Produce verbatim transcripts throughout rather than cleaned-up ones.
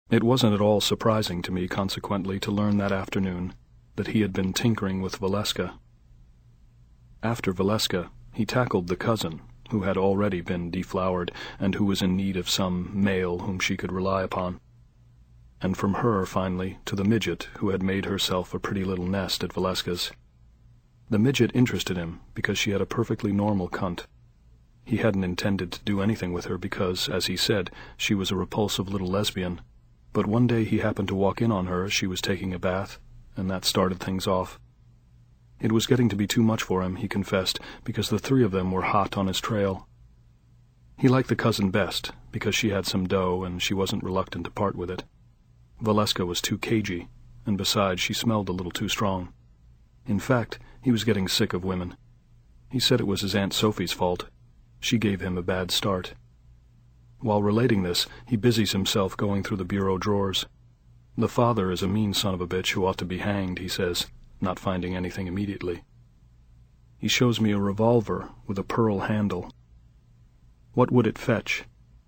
It wasn't at all surprising to me, consequently, to learn that afternoon that he had been tinkering with Valeska. After Valeska, he tackled the cousin, who had already been deflowered, and who was in need of some male whom she could rely upon. And from her, finally, to the midget who had made herself a pretty little nest at Valeska's. The midget interested him because she had a perfectly normal cunt. He hadn't intended to do anything with her because, as he said, she was a repulsive little lesbian, but one day he happened to walk in on her as she was taking a bath, and that started things off. It was getting to be too much for him, he confessed, because the three of them were hot on his trail. He liked the cousin best, because she had some dough and she wasn't reluctant to part with it. Valeska was too cagey, and besides, she smelled a little too strong. In fact, he was getting sick of women. He said it was his Aunt Sophie's fault. She gave him a bad start. While relating this, he busies himself going through the bureau drawers. The father is a mean son of a bitch who ought to be hanged, he says, not finding anything immediately. He shows me a revolver with a pearl handle. What would it fetch?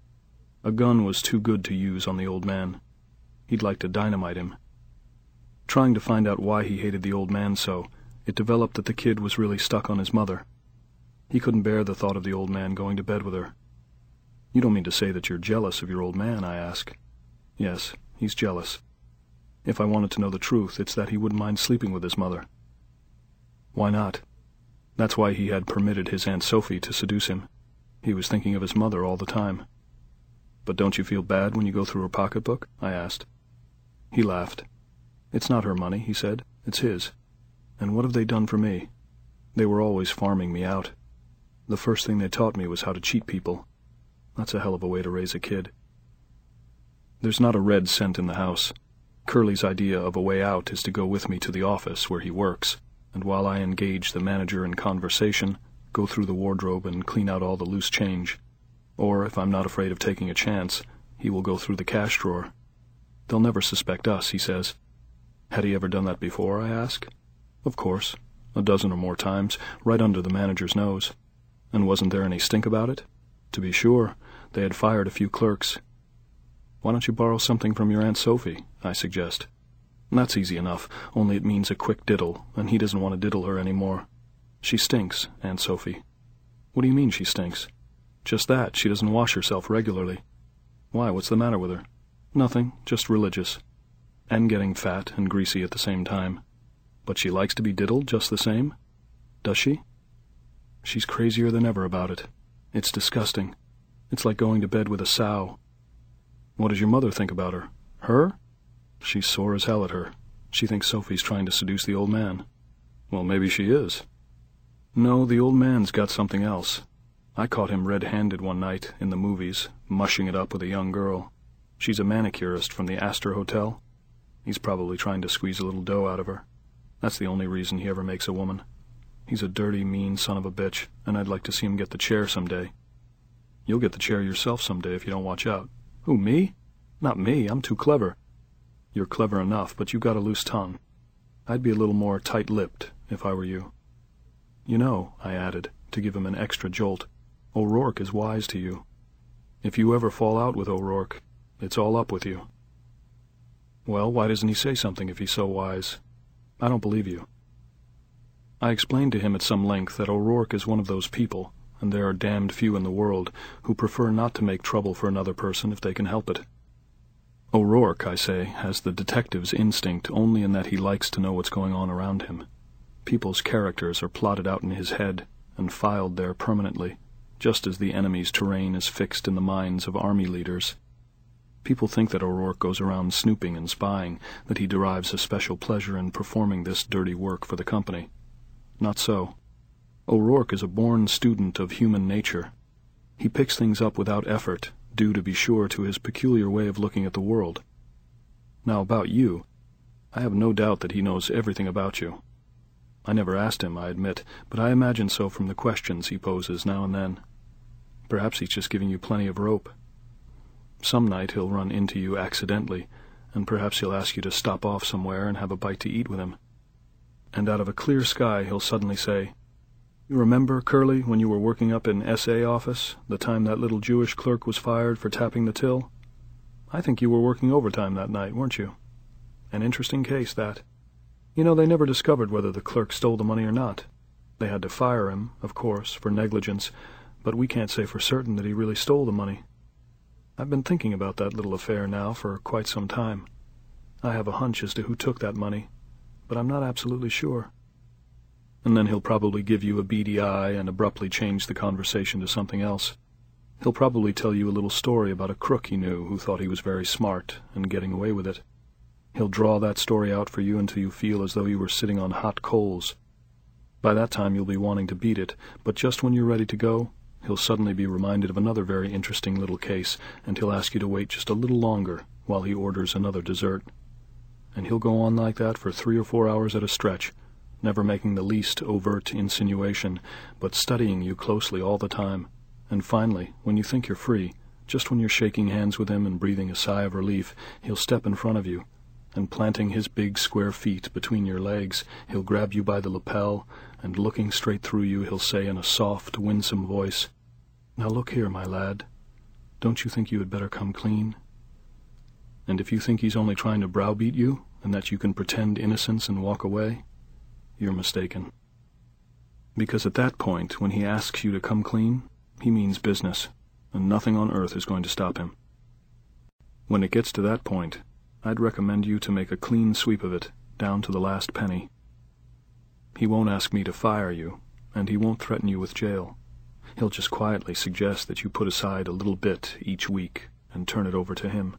A gun was too good to use on the old man. He'd like to dynamite him. Trying to find out why he hated the old man so, it developed that the kid was really stuck on his mother. He couldn't bear the thought of the old man going to bed with her. You don't mean to say that you're jealous of your old man, I ask. Yes, he's jealous. If I wanted to know the truth, it's that he wouldn't mind sleeping with his mother. Why not? That's why he had permitted his Aunt Sophie to seduce him. He was thinking of his mother all the time. But don't you feel bad when you go through her pocketbook? I asked. He laughed. It's not her money, he said. It's his. And what have they done for me? They were always farming me out. The first thing they taught me was how to cheat people. That's a hell of a way to raise a kid. There's not a red cent in the house. Curly's idea of a way out is to go with me to the office where he works, and while I engage the manager in conversation, go through the wardrobe and clean out all the loose change. Or, if I'm not afraid of taking a chance, he will go through the cash drawer. They'll never suspect us, he says. Had he ever done that before, I ask. Of course, a dozen or more times, right under the manager's nose. And wasn't there any stink about it? To be sure, they had fired a few clerks. Why don't you borrow something from your Aunt Sophie, I suggest. That's easy enough, only it means a quick diddle, and he doesn't want to diddle her any more. She stinks, Aunt Sophie. What do you mean she stinks? Just that, she doesn't wash herself regularly. Why, what's the matter with her? Nothing, just religious. And getting fat and greasy at the same time. But she likes to be diddled just the same? Does she? She's crazier than ever about it. It's disgusting. It's like going to bed with a sow. What does your mother think about her? Her? She's sore as hell at her. She thinks Sophie's trying to seduce the old man. Well, maybe she is. No, the old man's got something else. I caught him red-handed one night, in the movies, mushing it up with a young girl. She's a manicurist from the Astor Hotel. He's probably trying to squeeze a little dough out of her. That's the only reason he ever makes a woman. He's a dirty, mean son of a bitch, and I'd like to see him get the chair someday. You'll get the chair yourself someday if you don't watch out. Who, me? Not me, I'm too clever. You're clever enough, but you've got a loose tongue. I'd be a little more tight-lipped, if I were you. You know, I added, to give him an extra jolt, O'Rourke is wise to you. If you ever fall out with O'Rourke, it's all up with you. Well, why doesn't he say something if he's so wise? I don't believe you. I explained to him at some length that O'Rourke is one of those people, and there are damned few in the world, who prefer not to make trouble for another person if they can help it. O'Rourke, I say, has the detective's instinct only in that he likes to know what's going on around him. People's characters are plotted out in his head and filed there permanently, just as the enemy's terrain is fixed in the minds of army leaders. People think that O'Rourke goes around snooping and spying, that he derives a special pleasure in performing this dirty work for the company. Not so. O'Rourke is a born student of human nature. He picks things up without effort, due to be sure to his peculiar way of looking at the world. Now about you, I have no doubt that he knows everything about you. I never asked him, I admit, but I imagine so from the questions he poses now and then. Perhaps he's just giving you plenty of rope. Some night he'll run into you accidentally, and perhaps he'll ask you to stop off somewhere and have a bite to eat with him. And out of a clear sky he'll suddenly say, "You remember, Curly, when you were working up in S A office, the time that little Jewish clerk was fired for tapping the till?" I think you were working overtime that night, weren't you? An interesting case, that. You know, they never discovered whether the clerk stole the money or not. They had to fire him, of course, for negligence, but we can't say for certain that he really stole the money. I've been thinking about that little affair now for quite some time. I have a hunch as to who took that money, but I'm not absolutely sure. And then he'll probably give you a beady eye and abruptly change the conversation to something else. He'll probably tell you a little story about a crook he knew who thought he was very smart and getting away with it. He'll draw that story out for you until you feel as though you were sitting on hot coals. By that time you'll be wanting to beat it, but just when you're ready to go, he'll suddenly be reminded of another very interesting little case, and he'll ask you to wait just a little longer while he orders another dessert. And he'll go on like that for three or four hours at a stretch, never making the least overt insinuation, but studying you closely all the time. And finally, when you think you're free, just when you're shaking hands with him and breathing a sigh of relief, he'll step in front of you, and planting his big square feet between your legs, he'll grab you by the lapel, and looking straight through you, he'll say in a soft, winsome voice, "Now look here, my lad, don't you think you had better come clean?" And if you think he's only trying to browbeat you, and that you can pretend innocence and walk away, you're mistaken. Because at that point, when he asks you to come clean, he means business, and nothing on earth is going to stop him. When it gets to that point, I'd recommend you to make a clean sweep of it, down to the last penny. He won't ask me to fire you, and he won't threaten you with jail. He'll just quietly suggest that you put aside a little bit each week and turn it over to him.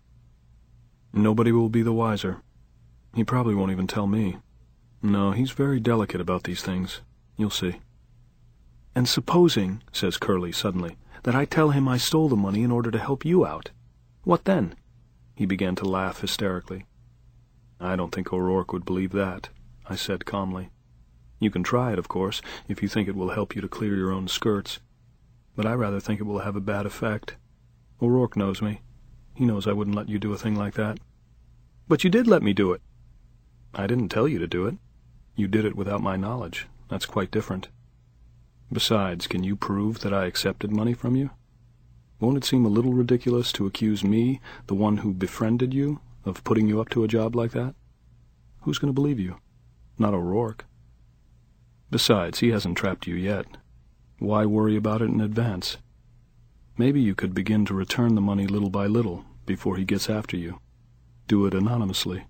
Nobody will be the wiser. He probably won't even tell me. No, he's very delicate about these things. You'll see. "And supposing," says Curly suddenly, "that I tell him I stole the money in order to help you out. What then?" He began to laugh hysterically. "I don't think O'Rourke would believe that," I said calmly. "You can try it, of course, if you think it will help you to clear your own skirts. But I rather think it will have a bad effect. O'Rourke knows me. He knows I wouldn't let you do a thing like that." "But you did let me do it." "I didn't tell you to do it. You did it without my knowledge. That's quite different. Besides, can you prove that I accepted money from you? Won't it seem a little ridiculous to accuse me, the one who befriended you, of putting you up to a job like that? Who's going to believe you? Not O'Rourke. Besides, he hasn't trapped you yet. Why worry about it in advance? Maybe you could begin to return the money little by little before he gets after you. Do it anonymously."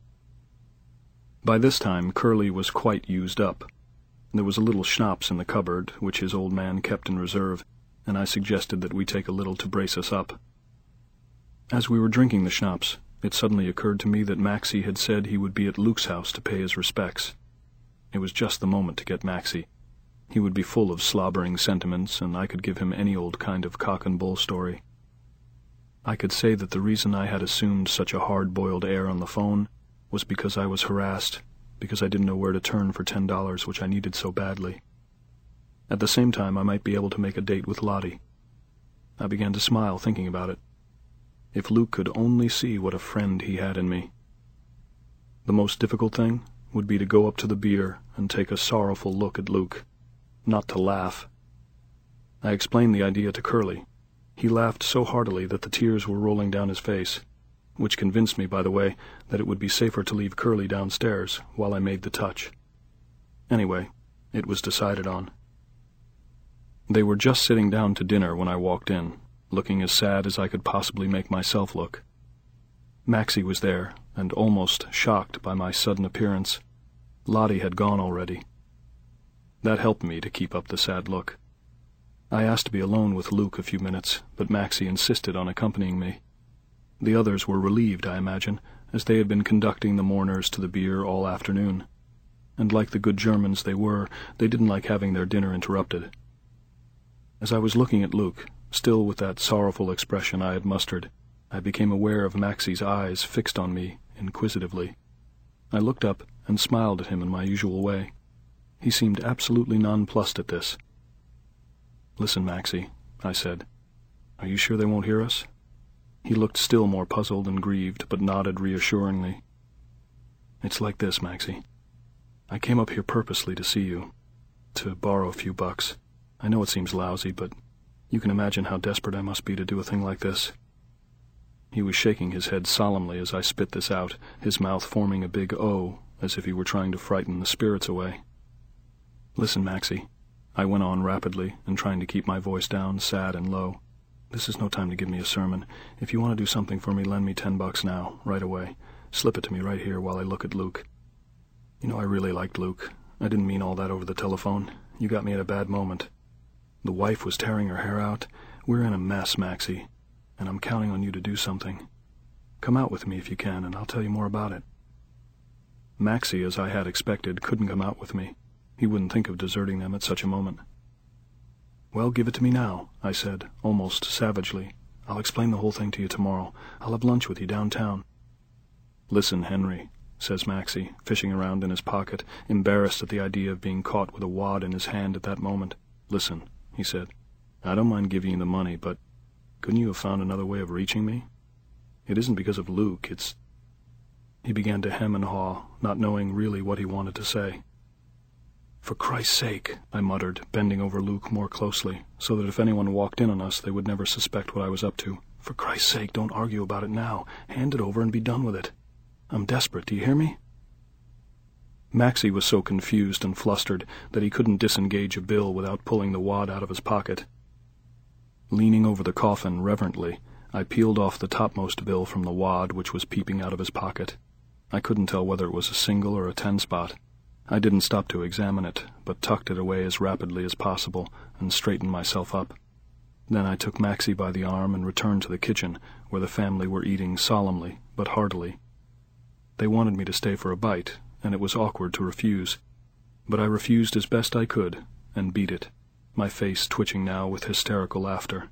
By this time Curly was quite used up. There was a little schnapps in the cupboard, which his old man kept in reserve, and I suggested that we take a little to brace us up. As we were drinking the schnapps, it suddenly occurred to me that Maxie had said he would be at Luke's house to pay his respects. It was just the moment to get Maxie. He would be full of slobbering sentiments, and I could give him any old kind of cock-and-bull story. I could say that the reason I had assumed such a hard-boiled air on the phone was because I was harassed, because I didn't know where to turn for ten dollars, which I needed so badly. At the same time, I might be able to make a date with Lottie. I began to smile thinking about it. If Luke could only see what a friend he had in me. The most difficult thing would be to go up to the beer and take a sorrowful look at Luke, not to laugh. I explained the idea to Curly. He laughed so heartily that the tears were rolling down his face, which convinced me, by the way, that it would be safer to leave Curly downstairs while I made the touch. Anyway, it was decided on. They were just sitting down to dinner when I walked in, looking as sad as I could possibly make myself look. Maxie was there, and almost shocked by my sudden appearance. Lottie had gone already. That helped me to keep up the sad look. I asked to be alone with Luke a few minutes, but Maxie insisted on accompanying me. The others were relieved, I imagine, as they had been conducting the mourners to the bier all afternoon. And like the good Germans they were, they didn't like having their dinner interrupted. As I was looking at Luke, still with that sorrowful expression I had mustered, I became aware of Maxie's eyes fixed on me inquisitively. I looked up and smiled at him in my usual way. He seemed absolutely nonplussed at this. "Listen, Maxie," I said. "Are you sure they won't hear us?" He looked still more puzzled and grieved, but nodded reassuringly. "It's like this, Maxie. I came up here purposely to see you, to borrow a few bucks. I know it seems lousy, but you can imagine how desperate I must be to do a thing like this. He was shaking his head solemnly as I spit this out, his mouth forming a big O, as if he were trying to frighten the spirits away. "Listen, Maxie," I went on rapidly and trying to keep my voice down, sad and low. "This is no time to give me a sermon. If you want to do something for me, lend me ten bucks now, right away. Slip it to me right here while I look at Luke. You know, I really liked Luke. I didn't mean all that over the telephone. You got me at a bad moment. The wife was tearing her hair out. We're in a mess, Maxie, and I'm counting on you to do something. Come out with me if you can, and I'll tell you more about it." Maxie, as I had expected, couldn't come out with me. He wouldn't think of deserting them at such a moment. "Well, give it to me now," I said, almost savagely. "I'll explain the whole thing to you tomorrow. I'll have lunch with you downtown." "Listen, Henry," says Maxie, fishing around in his pocket, embarrassed at the idea of being caught with a wad in his hand at that moment. "Listen," he said, "I don't mind giving you the money, but couldn't you have found another way of reaching me? It isn't because of Luke, it's—" He began to hem and haw, not knowing really what he wanted to say. "For Christ's sake," I muttered, bending over Luke more closely, so that if anyone walked in on us they would never suspect what I was up to. "For Christ's sake, don't argue about it now. Hand it over and be done with it. I'm desperate, do you hear me?" Maxie was so confused and flustered that he couldn't disengage a bill without pulling the wad out of his pocket. Leaning over the coffin reverently, I peeled off the topmost bill from the wad which was peeping out of his pocket. I couldn't tell whether it was a single or a ten-spot. I didn't stop to examine it, but tucked it away as rapidly as possible and straightened myself up. Then I took Maxie by the arm and returned to the kitchen, where the family were eating solemnly but heartily. They wanted me to stay for a bite, and it was awkward to refuse, but I refused as best I could and beat it, my face twitching now with hysterical laughter.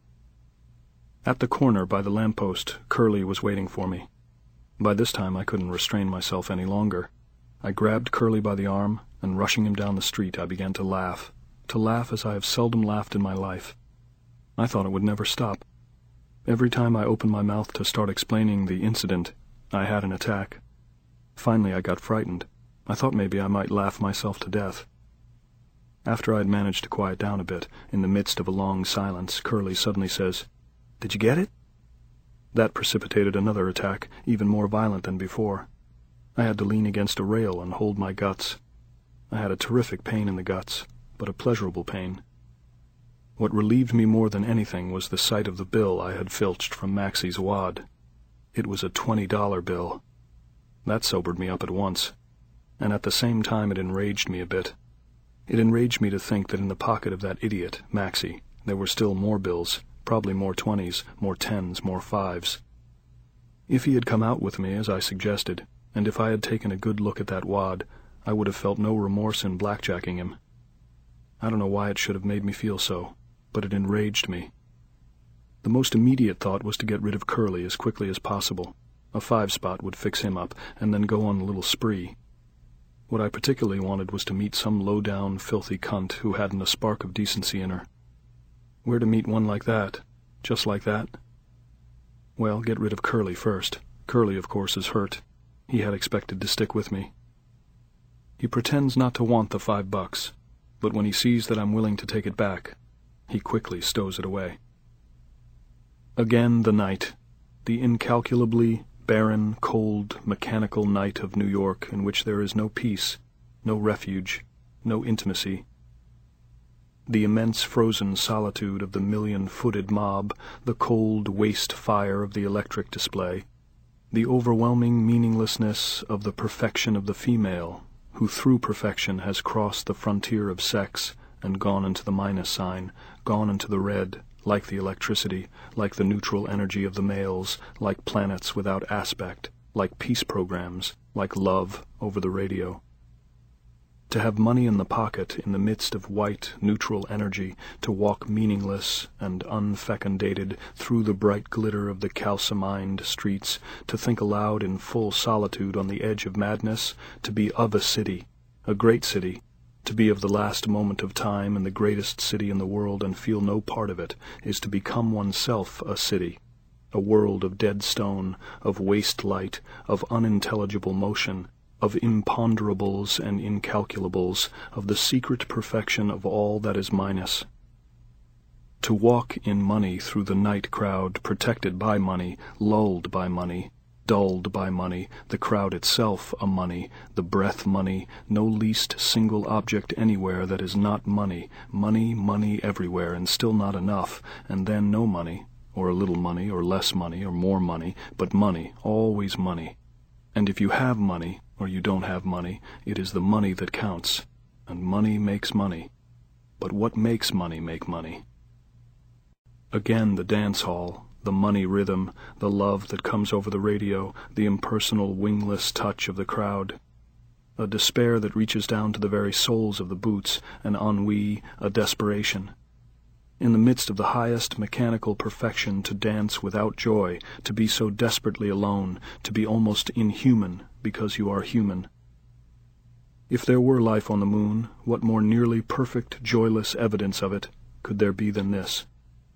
At the corner by the lamppost, Curly was waiting for me. By this time I couldn't restrain myself any longer. I grabbed Curly by the arm, and rushing him down the street I began to laugh, to laugh as I have seldom laughed in my life. I thought it would never stop. Every time I opened my mouth to start explaining the incident, I had an attack. Finally I got frightened. I thought maybe I might laugh myself to death. After I had managed to quiet down a bit, in the midst of a long silence, Curly suddenly says, "Did you get it?" That precipitated another attack, even more violent than before. I had to lean against a rail and hold my guts. I had a terrific pain in the guts, but a pleasurable pain. What relieved me more than anything was the sight of the bill I had filched from Maxie's wad. It was a twenty-dollar bill. That sobered me up at once, and at the same time it enraged me a bit. It enraged me to think that in the pocket of that idiot, Maxie, there were still more bills, probably more twenties, more tens, more fives. If he had come out with me, as I suggested, and if I had taken a good look at that wad, I would have felt no remorse in blackjacking him. I don't know why it should have made me feel so, but it enraged me. The most immediate thought was to get rid of Curly as quickly as possible. A five-spot would fix him up, and then go on a little spree. What I particularly wanted was to meet some low-down, filthy cunt who hadn't a spark of decency in her. Where to meet one like that? Just like that? Well, get rid of Curly first. Curly, of course, is hurt. He had expected to stick with me. He pretends not to want the five bucks, but when he sees that I'm willing to take it back, he quickly stows it away. Again the night, the incalculably barren, cold, mechanical night of New York in which there is no peace, no refuge, no intimacy. The immense frozen solitude of the million-footed mob, the cold waste fire of the electric display, the overwhelming meaninglessness of the perfection of the female, who through perfection has crossed the frontier of sex and gone into the minus sign, gone into the red, like the electricity, like the neutral energy of the males, like planets without aspect, like peace programs, like love over the radio. To have money in the pocket in the midst of white, neutral energy, to walk meaningless and unfecundated through the bright glitter of the calcimined streets, to think aloud in full solitude on the edge of madness, to be of a city, a great city, to be of the last moment of time in the greatest city in the world and feel no part of it, is to become oneself a city, a world of dead stone, of waste light, of unintelligible motion, of imponderables and incalculables, of the secret perfection of all that is minus. To walk in money through the night crowd, protected by money, lulled by money, dulled by money, the crowd itself a money, the breath money, no least single object anywhere that is not money, money, money everywhere, and still not enough, and then no money, or a little money, or less money, or more money, but money, always money. And if you have money, or you don't have money, it is the money that counts, and money makes money. But what makes money make money? Again the dance hall, the money rhythm, the love that comes over the radio, the impersonal wingless touch of the crowd. A despair that reaches down to the very soles of the boots, an ennui, a desperation. In the midst of the highest mechanical perfection, to dance without joy, to be so desperately alone, to be almost inhuman because you are human. If there were life on the moon, what more nearly perfect, joyless evidence of it could there be than this?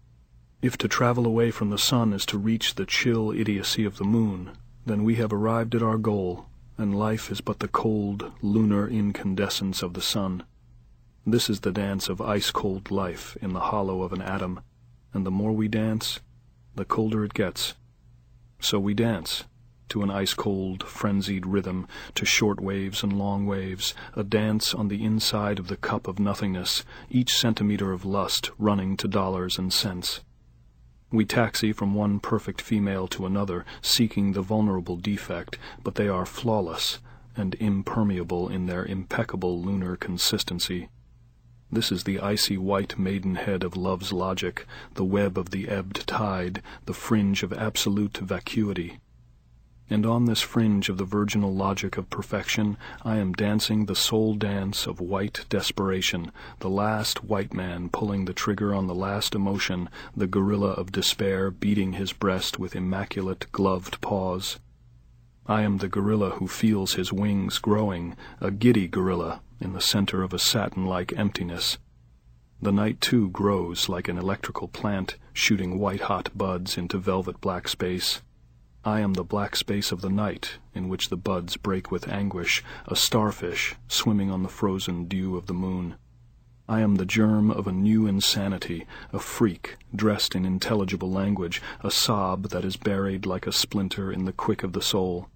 If to travel away from the sun is to reach the chill idiocy of the moon, then we have arrived at our goal, and life is but the cold, lunar incandescence of the sun. This is the dance of ice-cold life in the hollow of an atom, and the more we dance, the colder it gets. So we dance, to an ice-cold, frenzied rhythm, to short waves and long waves, a dance on the inside of the cup of nothingness, each centimeter of lust running to dollars and cents. We taxi from one perfect female to another, seeking the vulnerable defect, but they are flawless and impermeable in their impeccable lunar consistency. This is the icy white maidenhead of love's logic, the web of the ebbed tide, the fringe of absolute vacuity. And on this fringe of the virginal logic of perfection, I am dancing the soul dance of white desperation, the last white man pulling the trigger on the last emotion, the gorilla of despair beating his breast with immaculate gloved paws. I am the gorilla who feels his wings growing, a giddy gorilla in the center of a satin-like emptiness. The night, too, grows like an electrical plant, shooting white-hot buds into velvet black space. I am the black space of the night, in which the buds break with anguish, a starfish swimming on the frozen dew of the moon. I am the germ of a new insanity, a freak dressed in intelligible language, a sob that is buried like a splinter in the quick of the soul.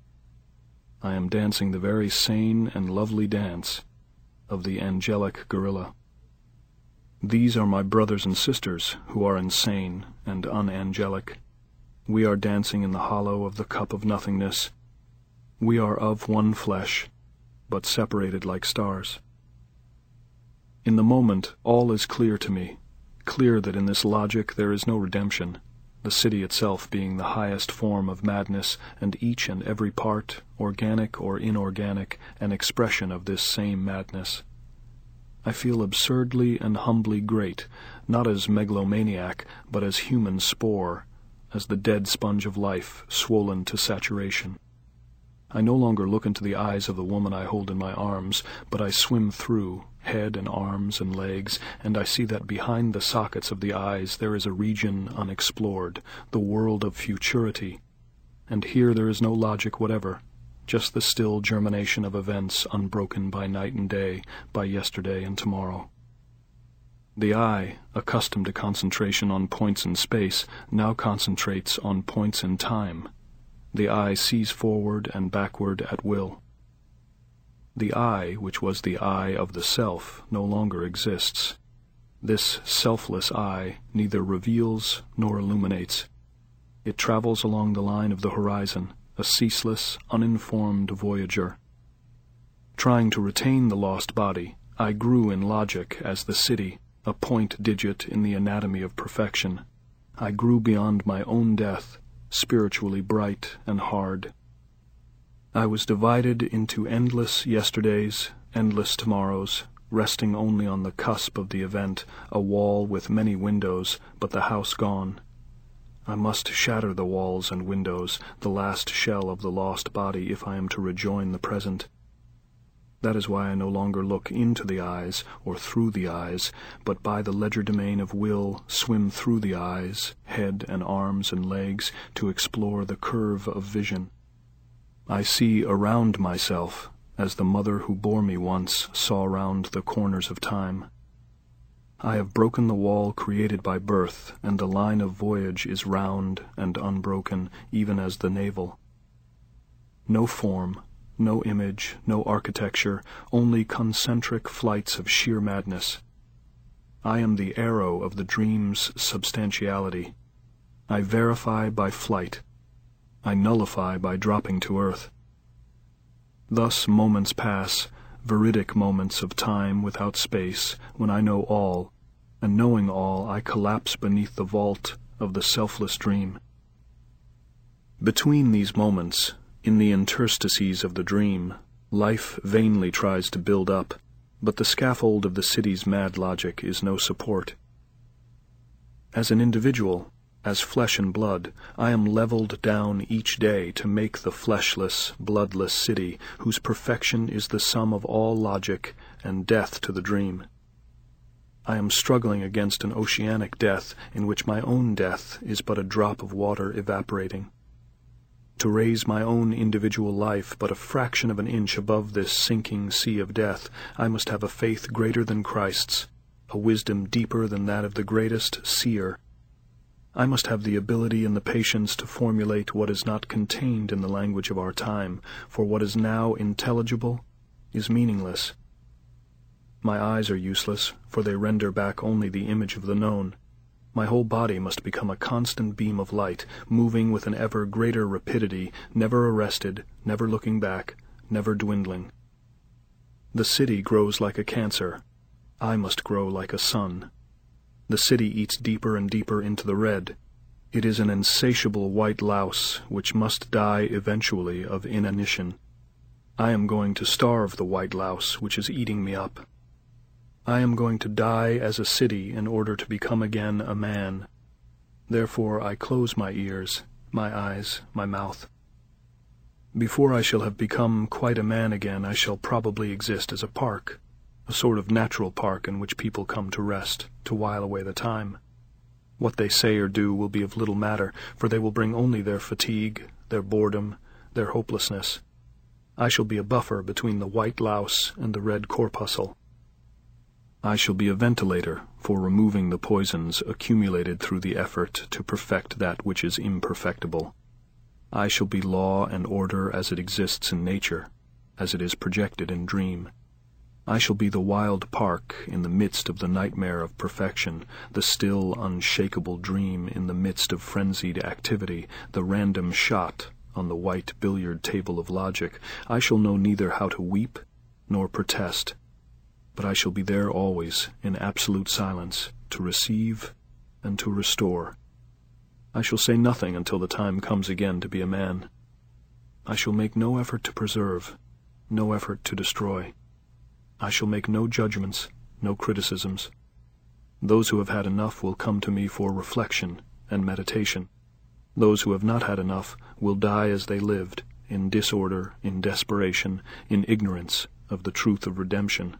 I am dancing the very sane and lovely dance of the angelic gorilla. These are my brothers and sisters who are insane and unangelic. We are dancing in the hollow of the cup of nothingness. We are of one flesh, but separated like stars. In the moment, all is clear to me, clear that in this logic there is no redemption, the city itself being the highest form of madness, and each and every part, organic or inorganic, an expression of this same madness. I feel absurdly and humbly great, not as megalomaniac, but as human spore, as the dead sponge of life, swollen to saturation. I no longer look into the eyes of the woman I hold in my arms, but I swim through, head and arms and legs, and I see that behind the sockets of the eyes there is a region unexplored, the world of futurity. And here there is no logic whatever, just the still germination of events unbroken by night and day, by yesterday and tomorrow. The eye, accustomed to concentration on points in space, now concentrates on points in time. The eye sees forward and backward at will. The I, which was the I of the self, no longer exists. This selfless I neither reveals nor illuminates. It travels along the line of the horizon, a ceaseless, uninformed voyager. Trying to retain the lost body, I grew in logic as the city, a point digit in the anatomy of perfection. I grew beyond my own death, spiritually bright and hard. I was divided into endless yesterdays, endless tomorrows, resting only on the cusp of the event, a wall with many windows, but the house gone. I must shatter the walls and windows, the last shell of the lost body, if I am to rejoin the present. That is why I no longer look into the eyes or through the eyes, but by the legerdemain of will swim through the eyes, head and arms and legs, to explore the curve of vision. I see around myself, as the mother who bore me once saw round the corners of time. I have broken the wall created by birth, and the line of voyage is round and unbroken, even as the navel. No form, no image, no architecture, only concentric flights of sheer madness. I am the arrow of the dream's substantiality. I verify by flight. I nullify by dropping to earth. Thus moments pass, veridic moments of time without space, when I know all, and knowing all, I collapse beneath the vault of the selfless dream. Between these moments, in the interstices of the dream, life vainly tries to build up, but the scaffold of the city's mad logic is no support. As an individual, as flesh and blood, I am leveled down each day to make the fleshless, bloodless city whose perfection is the sum of all logic and death to the dream. I am struggling against an oceanic death in which my own death is but a drop of water evaporating. To raise my own individual life but a fraction of an inch above this sinking sea of death, I must have a faith greater than Christ's, a wisdom deeper than that of the greatest seer. I must have the ability and the patience to formulate what is not contained in the language of our time, for what is now intelligible is meaningless. My eyes are useless, for they render back only the image of the known. My whole body must become a constant beam of light, moving with an ever greater rapidity, never arrested, never looking back, never dwindling. The city grows like a cancer. I must grow like a sun. The city eats deeper and deeper into the red. It is an insatiable white louse which must die eventually of inanition. I am going to starve the white louse which is eating me up. I am going to die as a city in order to become again a man. Therefore I close my ears, my eyes, my mouth. Before I shall have become quite a man again, I shall probably exist as a park, a sort of natural park in which people come to rest, to while away the time. What they say or do will be of little matter, for they will bring only their fatigue, their boredom, their hopelessness. I shall be a buffer between the white louse and the red corpuscle. I shall be a ventilator for removing the poisons accumulated through the effort to perfect that which is imperfectible. I shall be law and order as it exists in nature, as it is projected in dream. I shall be the wild park in the midst of the nightmare of perfection, the still, unshakable dream in the midst of frenzied activity, the random shot on the white billiard table of logic. I shall know neither how to weep nor protest, but I shall be there always, in absolute silence, to receive and to restore. I shall say nothing until the time comes again to be a man. I shall make no effort to preserve, no effort to destroy. I shall make no judgments, no criticisms. Those who have had enough will come to me for reflection and meditation. Those who have not had enough will die as they lived, in disorder, in desperation, in ignorance of the truth of redemption.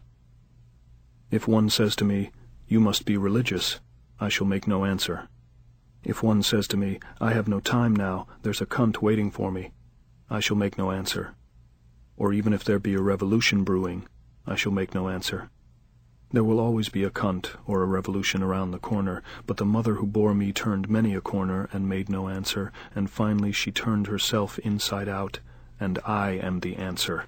If one says to me, "You must be religious," I shall make no answer. If one says to me, "I have no time now, there's a cunt waiting for me," I shall make no answer. Or even if there be a revolution brewing, I shall make no answer. There will always be a cunt or a revolution around the corner, but the mother who bore me turned many a corner and made no answer, and finally she turned herself inside out, and I am the answer.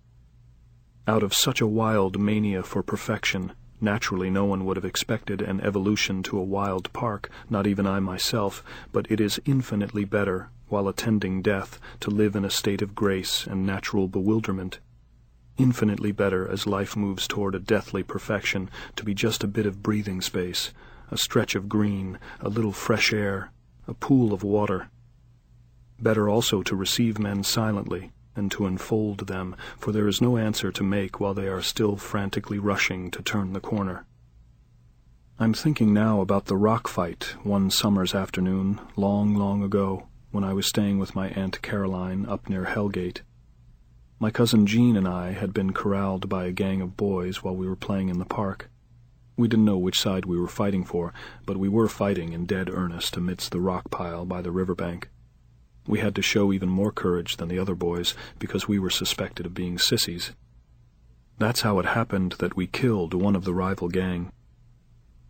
Out of such a wild mania for perfection, naturally no one would have expected an evolution to a wild park, not even I myself, but it is infinitely better, while attending death, to live in a state of grace and natural bewilderment. Infinitely better, as life moves toward a deathly perfection, to be just a bit of breathing space, a stretch of green, a little fresh air, a pool of water. Better also to receive men silently, and to enfold them, for there is no answer to make while they are still frantically rushing to turn the corner. I'm thinking now about the rock fight one summer's afternoon, long, long ago, when I was staying with my Aunt Caroline up near Hellgate. My cousin Jean and I had been corralled by a gang of boys while we were playing in the park. We didn't know which side we were fighting for, but we were fighting in dead earnest amidst the rock pile by the riverbank. We had to show even more courage than the other boys, because we were suspected of being sissies. That's how it happened that we killed one of the rival gang.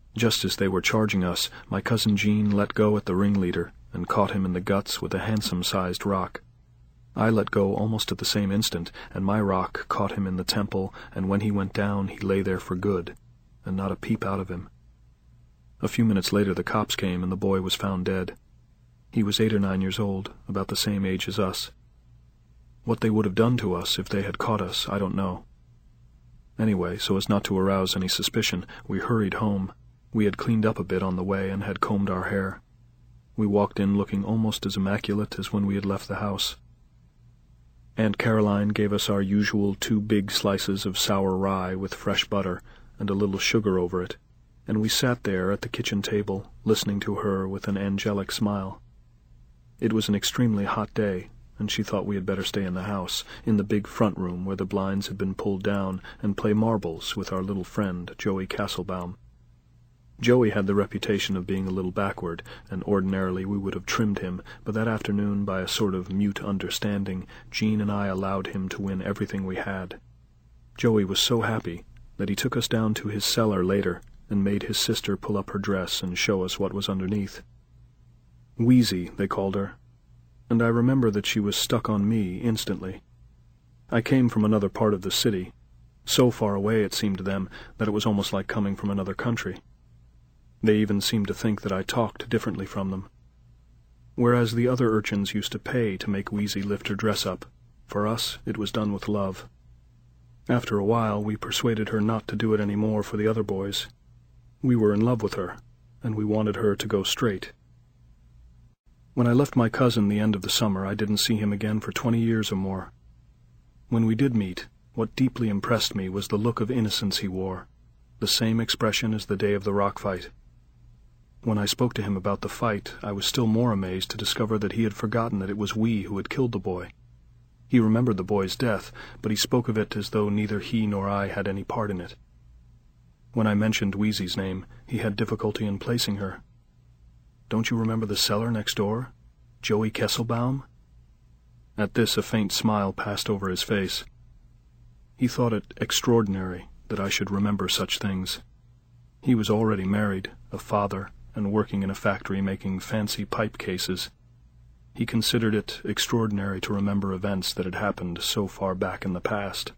Just as they were charging us, my cousin Jean let go at the ringleader and caught him in the guts with a handsome-sized rock. I let go almost at the same instant, and my rock caught him in the temple, and when he went down he lay there for good, and not a peep out of him. A few minutes later the cops came, and the boy was found dead. He was eight or nine years old, about the same age as us. What they would have done to us if they had caught us, I don't know. Anyway, so as not to arouse any suspicion, we hurried home. We had cleaned up a bit on the way and had combed our hair. We walked in looking almost as immaculate as when we had left the house. Aunt Caroline gave us our usual two big slices of sour rye with fresh butter and a little sugar over it, and we sat there at the kitchen table, listening to her with an angelic smile. It was an extremely hot day, and she thought we had better stay in the house, in the big front room where the blinds had been pulled down, and play marbles with our little friend, Joey Castlebaum. Joey had the reputation of being a little backward, and ordinarily we would have trimmed him, but that afternoon, by a sort of mute understanding, Jean and I allowed him to win everything we had. Joey was so happy that he took us down to his cellar later and made his sister pull up her dress and show us what was underneath. Wheezy, they called her, and I remember that she was stuck on me instantly. I came from another part of the city, so far away it seemed to them that it was almost like coming from another country. They even seemed to think that I talked differently from them. Whereas the other urchins used to pay to make Wheezy lift her dress up, for us it was done with love. After a while we persuaded her not to do it any more for the other boys. We were in love with her, and we wanted her to go straight. When I left my cousin the end of the summer, I didn't see him again for twenty years or more. When we did meet, what deeply impressed me was the look of innocence he wore, the same expression as the day of the rock fight. When I spoke to him about the fight, I was still more amazed to discover that he had forgotten that it was we who had killed the boy. He remembered the boy's death, but he spoke of it as though neither he nor I had any part in it. When I mentioned Wheezy's name, he had difficulty in placing her. "Don't you remember the cellar next door? Joey Kesselbaum?" At this a faint smile passed over his face. He thought it extraordinary that I should remember such things. He was already married, a father, and working in a factory making fancy pipe cases. He considered it extraordinary to remember events that had happened so far back in the past.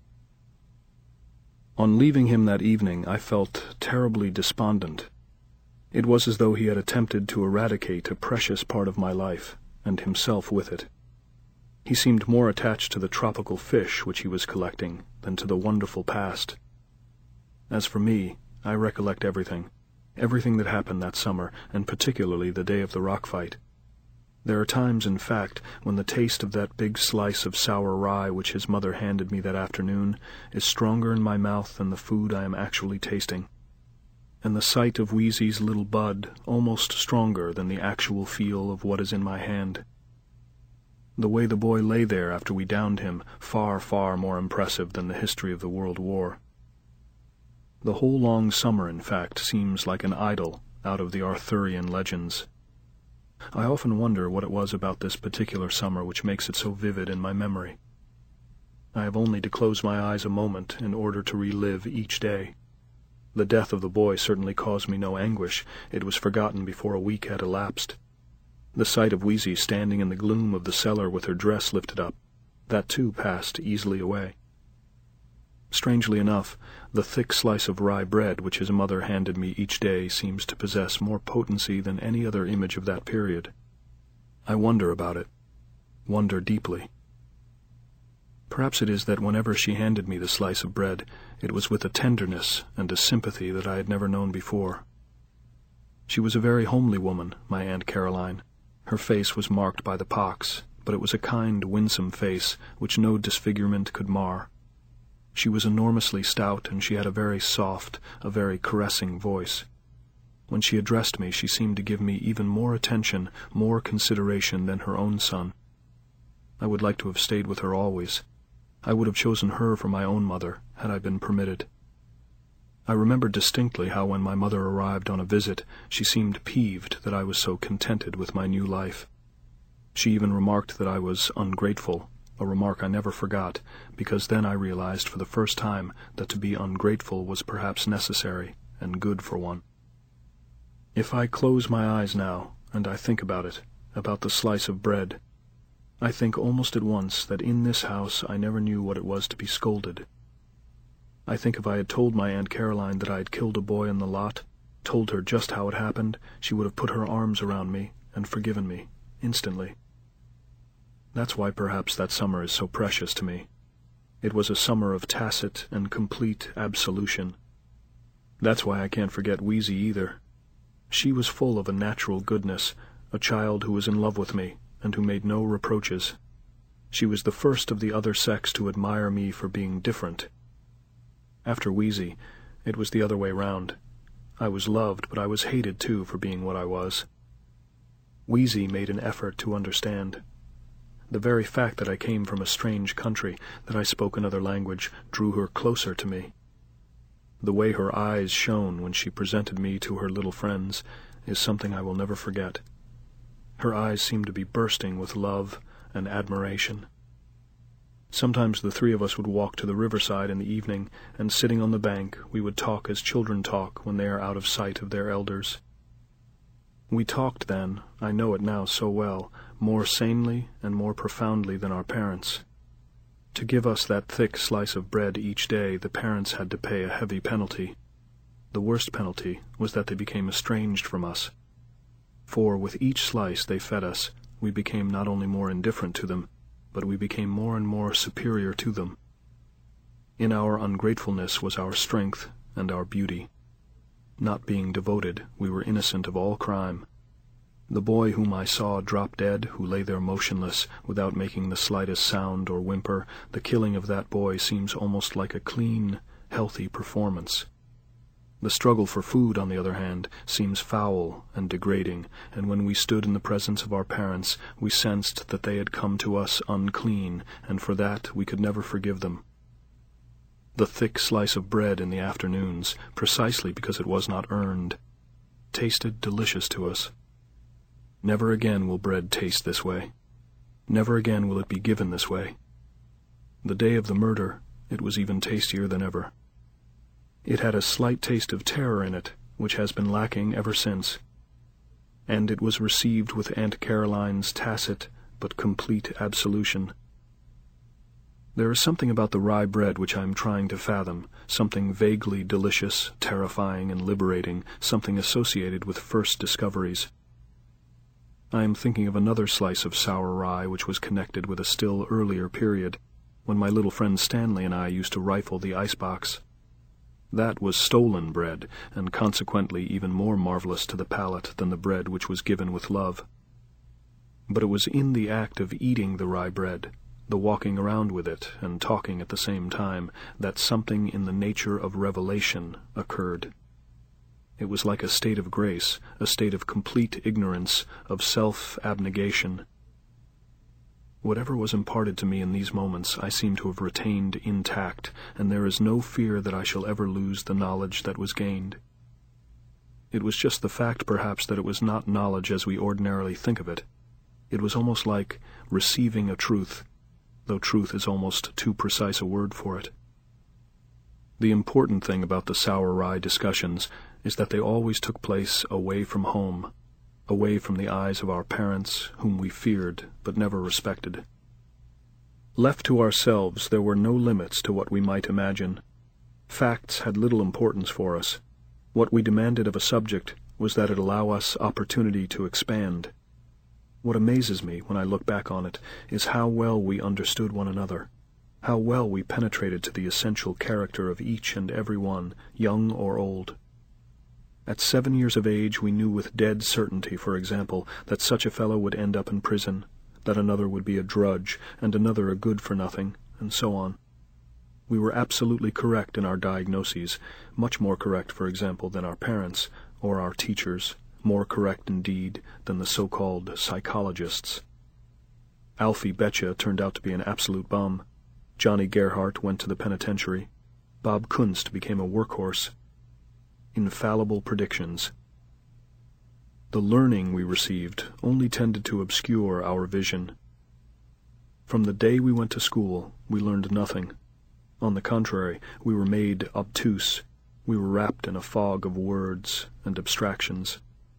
On leaving him that evening, I felt terribly despondent. It was as though he had attempted to eradicate a precious part of my life, and himself with it. He seemed more attached to the tropical fish which he was collecting than to the wonderful past. As for me, I recollect everything, everything that happened that summer, and particularly the day of the rock fight. There are times, in fact, when the taste of that big slice of sour rye which his mother handed me that afternoon is stronger in my mouth than the food I am actually tasting, and the sight of Wheezy's little bud almost stronger than the actual feel of what is in my hand. The way the boy lay there after we downed him, far, far more impressive than the history of the World War. The whole long summer, in fact, seems like an idyll out of the Arthurian legends. I often wonder what it was about this particular summer which makes it so vivid in my memory. I have only to close my eyes a moment in order to relive each day. The death of the boy certainly caused me no anguish. It was forgotten before a week had elapsed. The sight of Wheezy standing in the gloom of the cellar with her dress lifted up, that too passed easily away. Strangely enough, the thick slice of rye bread which his mother handed me each day seems to possess more potency than any other image of that period. I wonder about it, wonder deeply. Perhaps it is that whenever she handed me the slice of bread, it was with a tenderness and a sympathy that I had never known before. She was a very homely woman, my Aunt Caroline. Her face was marked by the pox, but it was a kind, winsome face which no disfigurement could mar. She was enormously stout, and she had a very soft, a very caressing voice. When she addressed me, she seemed to give me even more attention, more consideration than her own son. I would like to have stayed with her always. I would have chosen her for my own mother, had I been permitted. I remember distinctly how when my mother arrived on a visit, she seemed peeved that I was so contented with my new life. She even remarked that I was ungrateful, a remark I never forgot, because then I realized for the first time that to be ungrateful was perhaps necessary and good for one. If I close my eyes now, and I think about it, about the slice of bread, I think almost at once that in this house I never knew what it was to be scolded. I think if I had told my Aunt Caroline that I had killed a boy in the lot, told her just how it happened, she would have put her arms around me and forgiven me, instantly. That's why perhaps that summer is so precious to me. It was a summer of tacit and complete absolution. That's why I can't forget Wheezy either. She was full of a natural goodness, a child who was in love with me, and who made no reproaches. She was the first of the other sex to admire me for being different. After Wheezy, it was the other way round. I was loved, but I was hated too for being what I was. Wheezy made an effort to understand. The very fact that I came from a strange country, that I spoke another language, drew her closer to me. The way her eyes shone when she presented me to her little friends is something I will never forget. Her eyes seemed to be bursting with love and admiration. Sometimes the three of us would walk to the riverside in the evening, and sitting on the bank we would talk as children talk when they are out of sight of their elders. We talked then, I know it now so well, more sanely and more profoundly than our parents. To give us that thick slice of bread each day, the parents had to pay a heavy penalty. The worst penalty was that they became estranged from us. For with each slice they fed us, we became not only more indifferent to them, but we became more and more superior to them. In our ungratefulness was our strength and our beauty. Not being devoted, we were innocent of all crime. The boy whom I saw drop dead, who lay there motionless, without making the slightest sound or whimper, the killing of that boy seems almost like a clean, healthy performance. The struggle for food, on the other hand, seems foul and degrading, and when we stood in the presence of our parents, we sensed that they had come to us unclean, and for that we could never forgive them. The thick slice of bread in the afternoons, precisely because it was not earned, tasted delicious to us. Never again will bread taste this way. Never again will it be given this way. The day of the murder, it was even tastier than ever. It had a slight taste of terror in it, which has been lacking ever since. And it was received with Aunt Caroline's tacit but complete absolution. There is something about the rye bread which I am trying to fathom, something vaguely delicious, terrifying, and liberating, something associated with first discoveries. I am thinking of another slice of sour rye which was connected with a still earlier period, when my little friend Stanley and I used to rifle the icebox. That was stolen bread, and consequently even more marvelous to the palate than the bread which was given with love. But it was in the act of eating the rye bread, the walking around with it and talking at the same time, that something in the nature of revelation occurred. It was like a state of grace, a state of complete ignorance, of self-abnegation. Whatever was imparted to me in these moments I seem to have retained intact, and there is no fear that I shall ever lose the knowledge that was gained. It was just the fact, perhaps, that it was not knowledge as we ordinarily think of it. It was almost like receiving a truth, though truth is almost too precise a word for it. The important thing about the sour rye discussions is that they always took place away from home, away from the eyes of our parents, whom we feared but never respected. Left to ourselves, there were no limits to what we might imagine. Facts had little importance for us. What we demanded of a subject was that it allow us opportunity to expand. What amazes me, when I look back on it, is how well we understood one another, how well we penetrated to the essential character of each and every one, young or old. At seven years of age we knew with dead certainty, for example, that such a fellow would end up in prison, that another would be a drudge, and another a good-for-nothing, and so on. We were absolutely correct in our diagnoses, much more correct, for example, than our parents, or our teachers, more correct, indeed, than the so-called psychologists. Alfie Betcha turned out to be an absolute bum. Johnny Gerhardt went to the penitentiary. Bob Kunst became a workhorse. Infallible predictions. The learning we received only tended to obscure our vision. From the day we went to school, we learned nothing. On the contrary, we were made obtuse. We were wrapped in a fog of words and abstractions.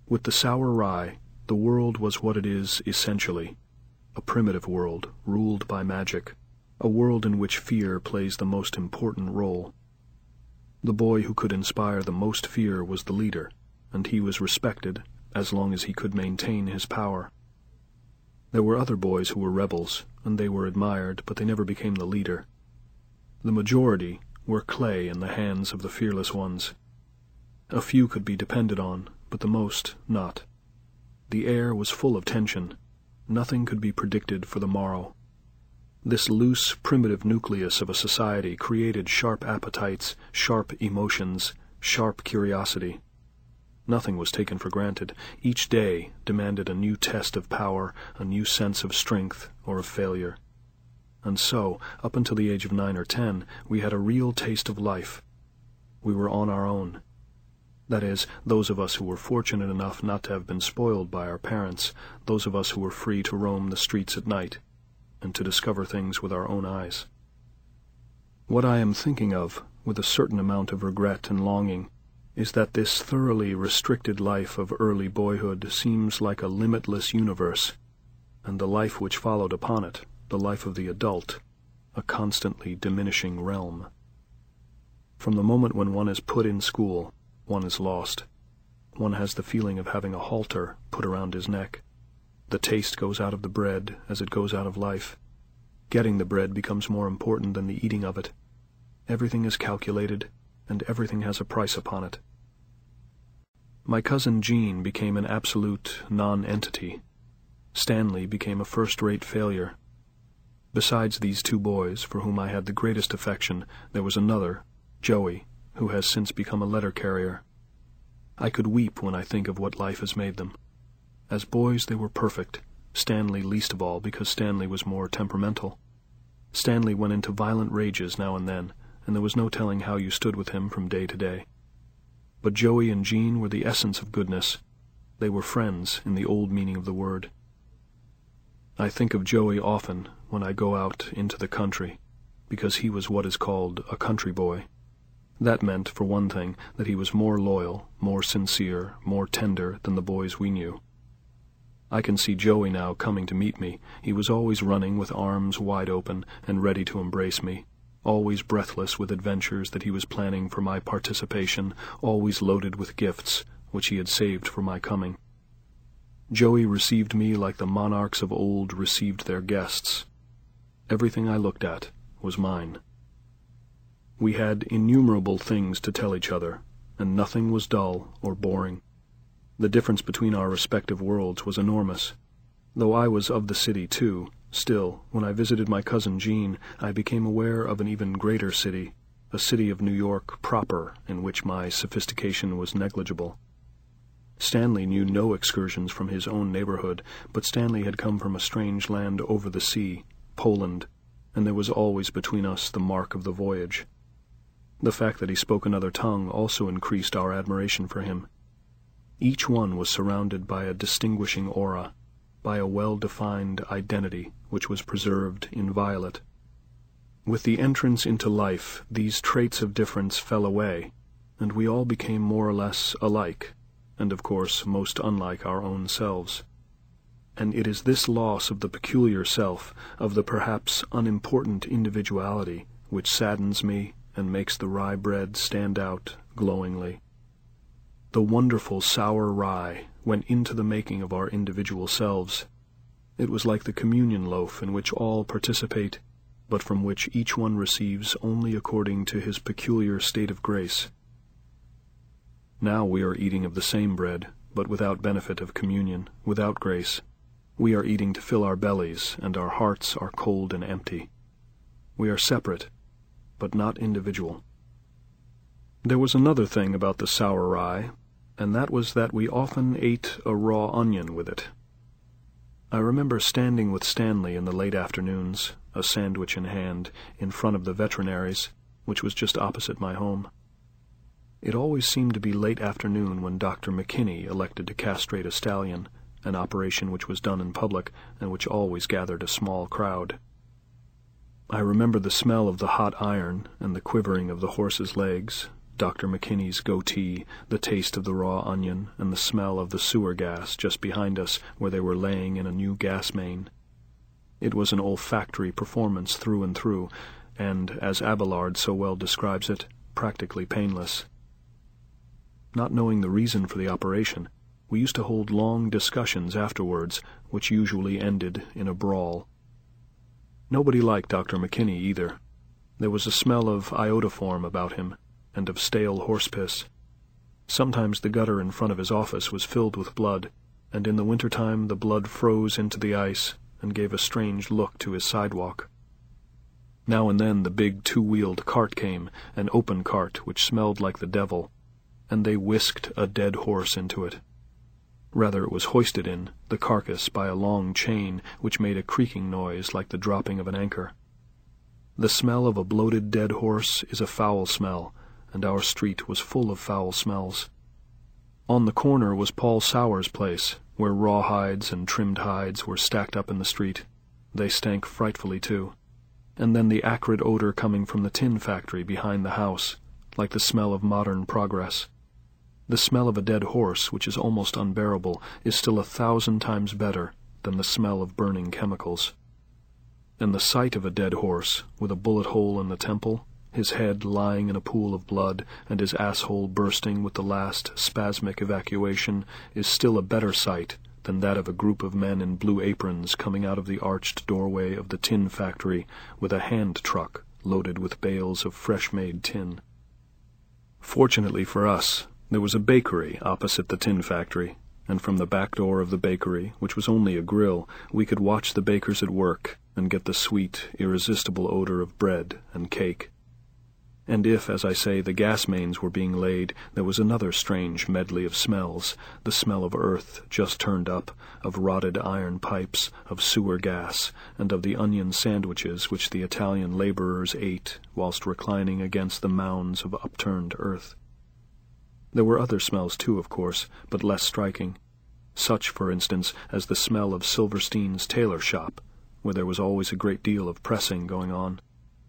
With the sour rye, the world was what it is essentially, a primitive world ruled by magic, a world in which fear plays the most important role. The boy who could inspire the most fear was the leader, and he was respected as long as he could maintain his power. There were other boys who were rebels, and they were admired, but they never became the leader. The majority were clay in the hands of the fearless ones. A few could be depended on, but the most not. The air was full of tension. Nothing could be predicted for the morrow. This loose, primitive nucleus of a society created sharp appetites, sharp emotions, sharp curiosity. Nothing was taken for granted. Each day demanded a new test of power, a new sense of strength or of failure. And so, up until the age of nine or ten, we had a real taste of life. We were on our own. That is, those of us who were fortunate enough not to have been spoiled by our parents, those of us who were free to roam the streets at night, and to discover things with our own eyes. What I am thinking of, with a certain amount of regret and longing, is that this thoroughly restricted life of early boyhood seems like a limitless universe, and the life which followed upon it, the life of the adult, a constantly diminishing realm. From the moment when one is put in school, one is lost. One has the feeling of having a halter put around his neck. The taste goes out of the bread as it goes out of life. Getting the bread becomes more important than the eating of it. Everything is calculated, and everything has a price upon it. My cousin Jean became an absolute non-entity. Stanley became a first-rate failure. Besides these two boys, for whom I had the greatest affection, there was another, Joey, who has since become a letter carrier. I could weep when I think of what life has made them. As boys they were perfect, Stanley least of all because Stanley was more temperamental. Stanley went into violent rages now and then, and there was no telling how you stood with him from day to day. But Joey and Jean were the essence of goodness. They were friends in the old meaning of the word. I think of Joey often when I go out into the country, because he was what is called a country boy. That meant, for one thing, that he was more loyal, more sincere, more tender than the boys we knew. I can see Joey now coming to meet me. He was always running with arms wide open and ready to embrace me, always breathless with adventures that he was planning for my participation, always loaded with gifts which he had saved for my coming. Joey received me like the monarchs of old received their guests. Everything I looked at was mine. We had innumerable things to tell each other, and nothing was dull or boring. The difference between our respective worlds was enormous. Though I was of the city too, still, when I visited my cousin Jean, I became aware of an even greater city, a city of New York proper, in which my sophistication was negligible. Stanley knew no excursions from his own neighborhood, but Stanley had come from a strange land over the sea, Poland, and there was always between us the mark of the voyage. The fact that he spoke another tongue also increased our admiration for him. Each one was surrounded by a distinguishing aura, by a well-defined identity which was preserved inviolate. With the entrance into life, these traits of difference fell away, and we all became more or less alike, and of course most unlike our own selves. And it is this loss of the peculiar self, of the perhaps unimportant individuality, which saddens me and makes the rye bread stand out glowingly. The wonderful sour rye went into the making of our individual selves. It was like the communion loaf in which all participate, but from which each one receives only according to his peculiar state of grace. Now we are eating of the same bread, but without benefit of communion, without grace. We are eating to fill our bellies, and our hearts are cold and empty. We are separate, but not individual. There was another thing about the sour rye, and that was that we often ate a raw onion with it. I remember standing with Stanley in the late afternoons, a sandwich in hand, in front of the veterinary's, which was just opposite my home. It always seemed to be late afternoon when Doctor McKinney elected to castrate a stallion, an operation which was done in public and which always gathered a small crowd. I remember the smell of the hot iron and the quivering of the horse's legs, Doctor McKinney's goatee, the taste of the raw onion, and the smell of the sewer gas just behind us where they were laying in a new gas main. It was an olfactory performance through and through, and, as Abelard so well describes it, practically painless. Not knowing the reason for the operation, we used to hold long discussions afterwards, which usually ended in a brawl. Nobody liked Doctor McKinney either. There was a smell of iodoform about him, and of stale horse-piss. Sometimes the gutter in front of his office was filled with blood, and in the winter-time the blood froze into the ice and gave a strange look to his sidewalk. Now and then the big two-wheeled cart came, an open cart which smelled like the devil, and they whisked a dead horse into it. Rather, it was hoisted in, the carcass, by a long chain which made a creaking noise like the dropping of an anchor. The smell of a bloated dead horse is a foul smell, and our street was full of foul smells. On the corner was Paul Sauer's place, where raw hides and trimmed hides were stacked up in the street. They stank frightfully too. And then the acrid odor coming from the tin factory behind the house, like the smell of modern progress. The smell of a dead horse, which is almost unbearable, is still a thousand times better than the smell of burning chemicals. And the sight of a dead horse, with a bullet hole in the temple, his head lying in a pool of blood, and his asshole bursting with the last spasmic evacuation, is still a better sight than that of a group of men in blue aprons coming out of the arched doorway of the tin factory with a hand truck loaded with bales of fresh-made tin. Fortunately for us, there was a bakery opposite the tin factory, and from the back door of the bakery, which was only a grill, we could watch the bakers at work and get the sweet, irresistible odor of bread and cake. And if, as I say, the gas mains were being laid, there was another strange medley of smells, the smell of earth just turned up, of rotted iron pipes, of sewer gas, and of the onion sandwiches which the Italian laborers ate whilst reclining against the mounds of upturned earth. There were other smells too, of course, but less striking. Such, for instance, as the smell of Silverstein's tailor shop, where there was always a great deal of pressing going on.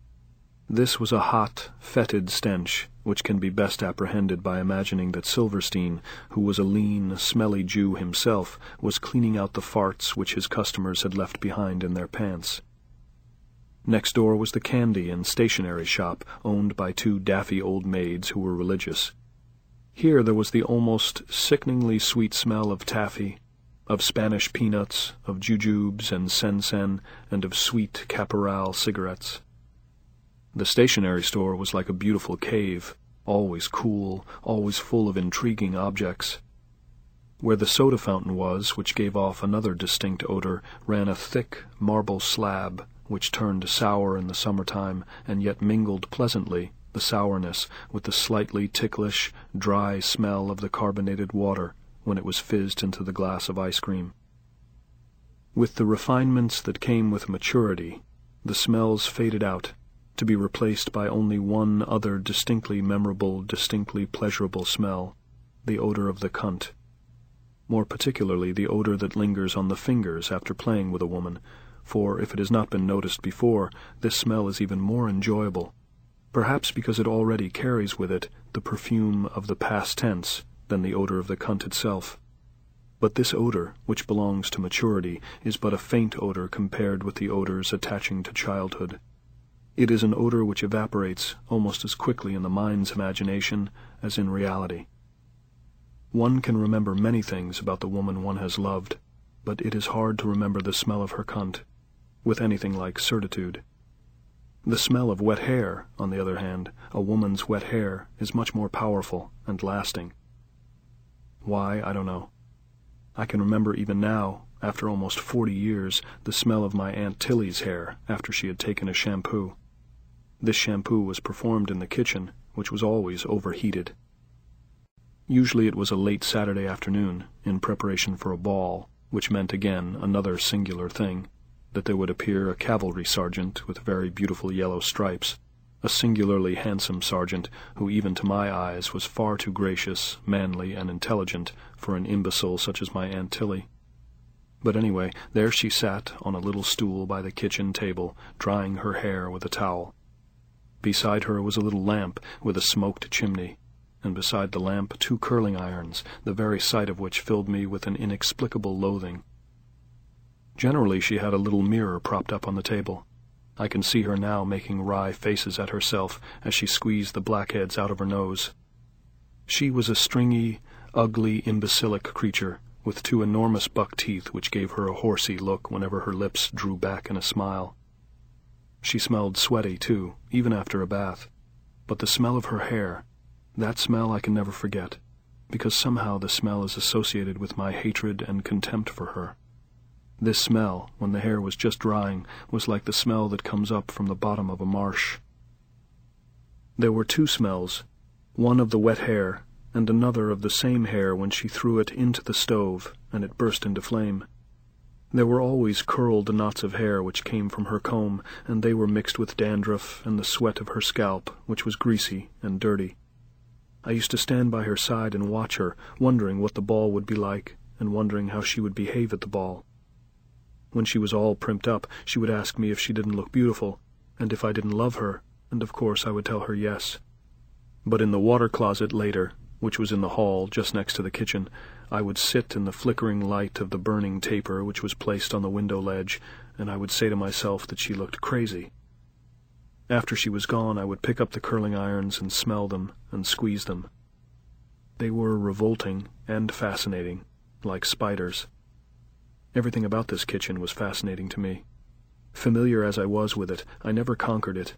This was a hot, fetid stench, which can be best apprehended by imagining that Silverstein, who was a lean, smelly Jew himself, was cleaning out the farts which his customers had left behind in their pants. Next door was the candy and stationery shop, owned by two daffy old maids who were religious. Here there was the almost sickeningly sweet smell of taffy, of Spanish peanuts, of jujubes and sen-sen, and of sweet Caporal cigarettes. The stationery store was like a beautiful cave, always cool, always full of intriguing objects. Where the soda fountain was, which gave off another distinct odor, ran a thick marble slab, which turned sour in the summertime, and yet mingled pleasantly, the sourness, with the slightly ticklish, dry smell of the carbonated water when it was fizzed into the glass of ice cream. With the refinements that came with maturity, the smells faded out, to be replaced by only one other distinctly memorable, distinctly pleasurable smell, the odor of the cunt. More particularly the odor that lingers on the fingers after playing with a woman, for if it has not been noticed before, this smell is even more enjoyable, perhaps because it already carries with it the perfume of the past tense than the odor of the cunt itself. But this odor, which belongs to maturity, is but a faint odor compared with the odors attaching to childhood. It is an odor which evaporates almost as quickly in the mind's imagination as in reality. One can remember many things about the woman one has loved, but it is hard to remember the smell of her cunt with anything like certitude. The smell of wet hair, on the other hand, a woman's wet hair, is much more powerful and lasting. Why, I don't know. I can remember even now, after almost forty years, the smell of my Aunt Tilly's hair after she had taken a shampoo. This shampoo was performed in the kitchen, which was always overheated. Usually it was a late Saturday afternoon, in preparation for a ball, which meant again another singular thing, that there would appear a cavalry sergeant with very beautiful yellow stripes, a singularly handsome sergeant who even to my eyes was far too gracious, manly, and intelligent for an imbecile such as my Aunt Tilly. But anyway, there she sat on a little stool by the kitchen table, drying her hair with a towel. Beside her was a little lamp with a smoked chimney, and beside the lamp two curling irons, the very sight of which filled me with an inexplicable loathing. Generally she had a little mirror propped up on the table. I can see her now making wry faces at herself as she squeezed the blackheads out of her nose. She was a stringy, ugly, imbecilic creature, with two enormous buck teeth which gave her a horsey look whenever her lips drew back in a smile. She smelled sweaty, too, even after a bath. But the smell of her hair, that smell I can never forget, because somehow the smell is associated with my hatred and contempt for her. This smell, when the hair was just drying, was like the smell that comes up from the bottom of a marsh. There were two smells, one of the wet hair, and another of the same hair when she threw it into the stove, and it burst into flame. There were always curled knots of hair which came from her comb, and they were mixed with dandruff and the sweat of her scalp, which was greasy and dirty. I used to stand by her side and watch her, wondering what the ball would be like, and wondering how she would behave at the ball. When she was all primped up, she would ask me if she didn't look beautiful, and if I didn't love her, and of course I would tell her yes. But in the water closet later, which was in the hall just next to the kitchen, I would sit in the flickering light of the burning taper which was placed on the window ledge, and I would say to myself that she looked crazy. After she was gone, I would pick up the curling irons and smell them and squeeze them. They were revolting and fascinating, like spiders. Everything about this kitchen was fascinating to me. Familiar as I was with it, I never conquered it.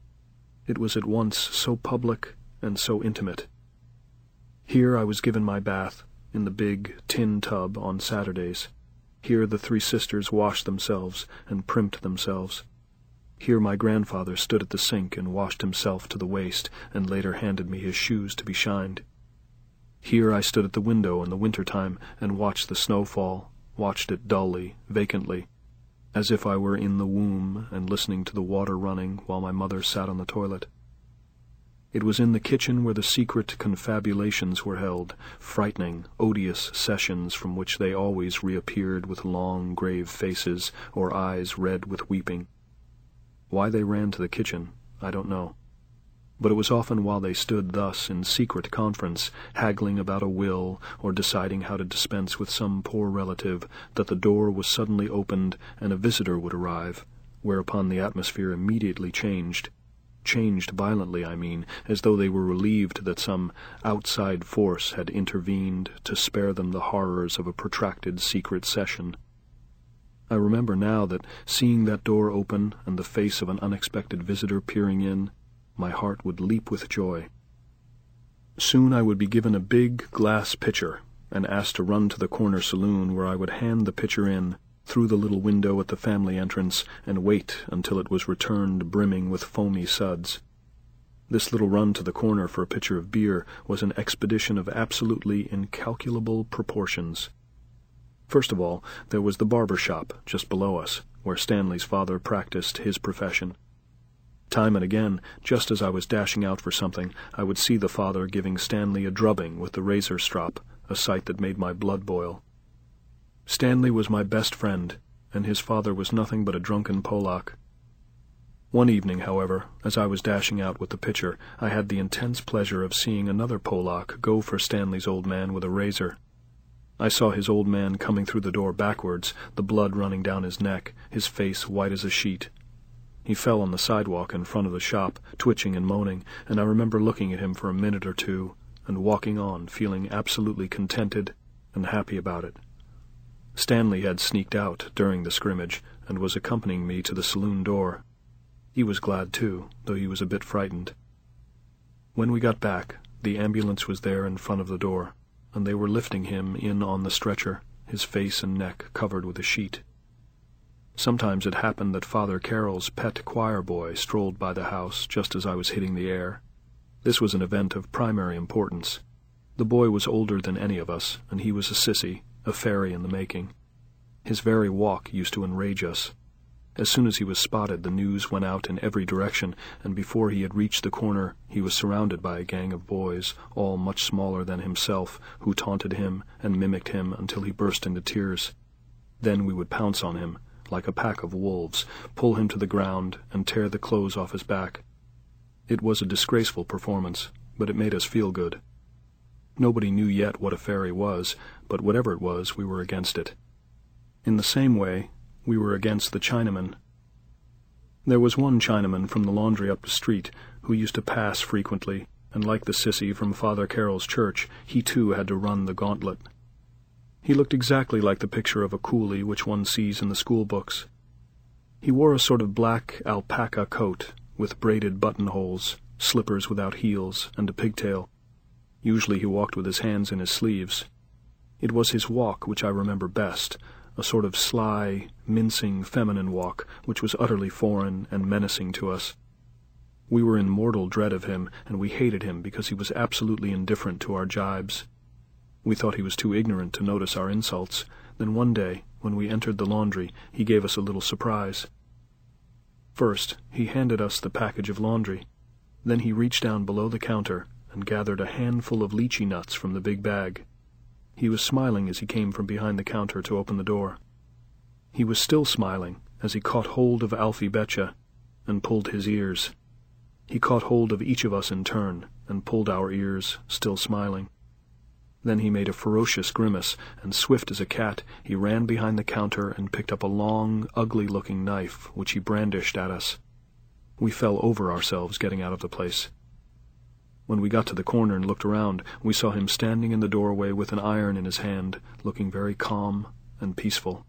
It was at once so public and so intimate. Here I was given my bath, in the big tin tub on Saturdays. Here the three sisters washed themselves and primped themselves. Here my grandfather stood at the sink and washed himself to the waist, and later handed me his shoes to be shined. Here I stood at the window in the winter-time and watched the snow fall, watched it dully, vacantly, as if I were in the womb and listening to the water running while my mother sat on the toilet. It was in the kitchen where the secret confabulations were held, frightening, odious sessions from which they always reappeared with long, grave faces or eyes red with weeping. Why they ran to the kitchen, I don't know. But it was often while they stood thus in secret conference, haggling about a will or deciding how to dispense with some poor relative, that the door was suddenly opened and a visitor would arrive, whereupon the atmosphere immediately changed. Changed violently, I mean, as though they were relieved that some outside force had intervened to spare them the horrors of a protracted secret session. I remember now that, seeing that door open and the face of an unexpected visitor peering in, my heart would leap with joy. Soon I would be given a big glass pitcher and asked to run to the corner saloon, where I would hand the pitcher in, through the little window at the family entrance, and wait until it was returned brimming with foamy suds. This little run to the corner for a pitcher of beer was an expedition of absolutely incalculable proportions. First of all, there was the barber shop just below us, where Stanley's father practiced his profession. Time and again, just as I was dashing out for something, I would see the father giving Stanley a drubbing with the razor strop, a sight that made my blood boil. Stanley was my best friend, and his father was nothing but a drunken Polak. One evening, however, as I was dashing out with the pitcher, I had the intense pleasure of seeing another Polak go for Stanley's old man with a razor. I saw his old man coming through the door backwards, the blood running down his neck, his face white as a sheet. He fell on the sidewalk in front of the shop, twitching and moaning, and I remember looking at him for a minute or two, and walking on, feeling absolutely contented and happy about it. Stanley had sneaked out during the scrimmage, and was accompanying me to the saloon door. He was glad too, though he was a bit frightened. When we got back, the ambulance was there in front of the door, and they were lifting him in on the stretcher, his face and neck covered with a sheet. Sometimes it happened that Father Carroll's pet choir boy strolled by the house just as I was hitting the air. This was an event of primary importance. The boy was older than any of us, and he was a sissy, a fairy in the making. His very walk used to enrage us. As soon as he was spotted, the news went out in every direction, and before he had reached the corner, he was surrounded by a gang of boys, all much smaller than himself, who taunted him and mimicked him until he burst into tears. Then we would pounce on him, like a pack of wolves, pull him to the ground, and tear the clothes off his back. It was a disgraceful performance, but it made us feel good. Nobody knew yet what a fairy was, but whatever it was, we were against it. In the same way, we were against the Chinaman. There was one Chinaman from the laundry up the street who used to pass frequently, and like the sissy from Father Carroll's church, he too had to run the gauntlet. He looked exactly like the picture of a coolie which one sees in the school books. He wore a sort of black alpaca coat with braided buttonholes, slippers without heels, and a pigtail. Usually he walked with his hands in his sleeves. It was his walk which I remember best, a sort of sly, mincing, feminine walk which was utterly foreign and menacing to us. We were in mortal dread of him, and we hated him because he was absolutely indifferent to our jibes. We thought he was too ignorant to notice our insults. Then one day, when we entered the laundry, he gave us a little surprise. First, he handed us the package of laundry. Then he reached down below the counter and gathered a handful of lychee nuts from the big bag. He was smiling as he came from behind the counter to open the door. He was still smiling as he caught hold of Alfie Betcha and pulled his ears. He caught hold of each of us in turn and pulled our ears, still smiling. Then he made a ferocious grimace, and swift as a cat, he ran behind the counter and picked up a long, ugly-looking knife, which he brandished at us. We fell over ourselves getting out of the place. When we got to the corner and looked around, we saw him standing in the doorway with an iron in his hand, looking very calm and peaceful.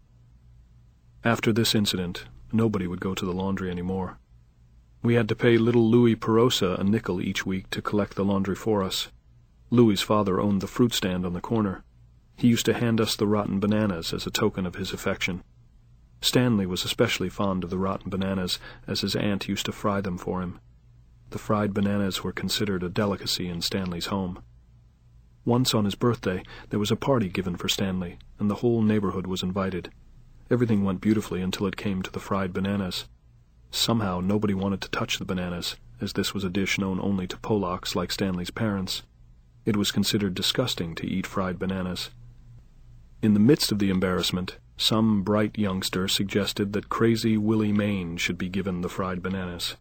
After this incident, nobody would go to the laundry any more. We had to pay little Louis Perosa a nickel each week to collect the laundry for us. Louis's father owned the fruit stand on the corner. He used to hand us the rotten bananas as a token of his affection. Stanley was especially fond of the rotten bananas, as his aunt used to fry them for him. The fried bananas were considered a delicacy in Stanley's home. Once on his birthday, there was a party given for Stanley, and the whole neighborhood was invited. Everything went beautifully until it came to the fried bananas. Somehow nobody wanted to touch the bananas, as this was a dish known only to Polacks like Stanley's parents. It was considered disgusting to eat fried bananas. In the midst of the embarrassment, some bright youngster suggested that crazy Willie Main should be given the fried bananas.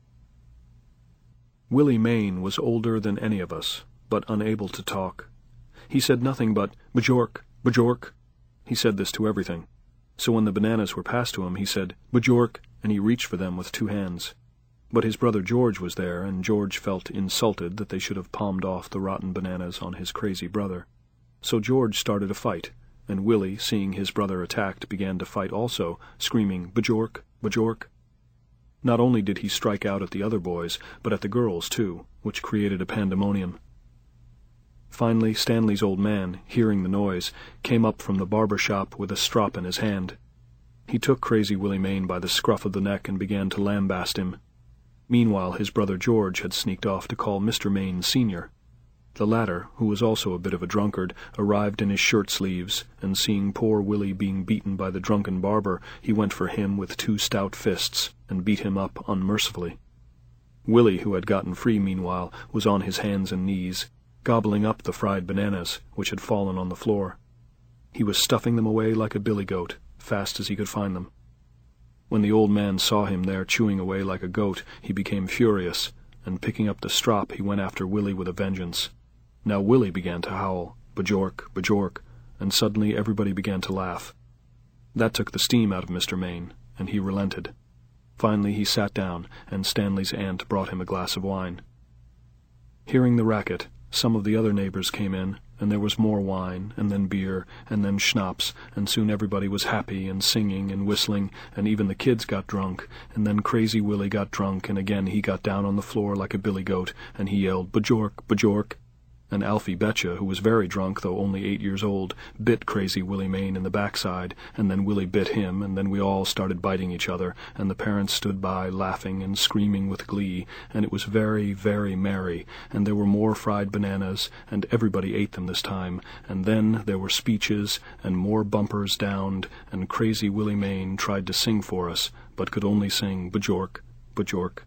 Willie Main was older than any of us, but unable to talk. He said nothing but, "Bajork, Bajork." He said this to everything. So when the bananas were passed to him, he said, "Bajork," and he reached for them with two hands. But his brother George was there, and George felt insulted that they should have palmed off the rotten bananas on his crazy brother. So George started a fight, and Willie, seeing his brother attacked, began to fight also, screaming, "Bajork, Bajork." Not only did he strike out at the other boys, but at the girls too, which created a pandemonium. Finally, Stanley's old man, hearing the noise, came up from the barber shop with a strop in his hand. He took crazy Willie Main by the scruff of the neck and began to lambaste him. Meanwhile, his brother George had sneaked off to call Mister Main Senior. The latter, who was also a bit of a drunkard, arrived in his shirt-sleeves, and seeing poor Willie being beaten by the drunken barber, he went for him with two stout fists, and beat him up unmercifully. Willie, who had gotten free meanwhile, was on his hands and knees, gobbling up the fried bananas, which had fallen on the floor. He was stuffing them away like a billy goat, fast as he could find them. When the old man saw him there chewing away like a goat, he became furious, and picking up the strop he went after Willie with a vengeance. Now Willie began to howl, "Bajork, Bajork," and suddenly everybody began to laugh. That took the steam out of Mister Main, and he relented. Finally he sat down, and Stanley's aunt brought him a glass of wine. Hearing the racket, some of the other neighbors came in, and there was more wine, and then beer, and then schnapps, and soon everybody was happy and singing and whistling, and even the kids got drunk, and then crazy Willie got drunk, and again he got down on the floor like a billy goat, and he yelled, "Bajork, Bajork," and Alfie Betcha, who was very drunk, though only eight years old, bit crazy Willie Main in the backside, and then Willie bit him, and then we all started biting each other, and the parents stood by laughing and screaming with glee, and it was very, very merry, and there were more fried bananas, and everybody ate them this time, and then there were speeches, and more bumpers downed, and crazy Willie Main tried to sing for us, but could only sing Bajork, Bajork.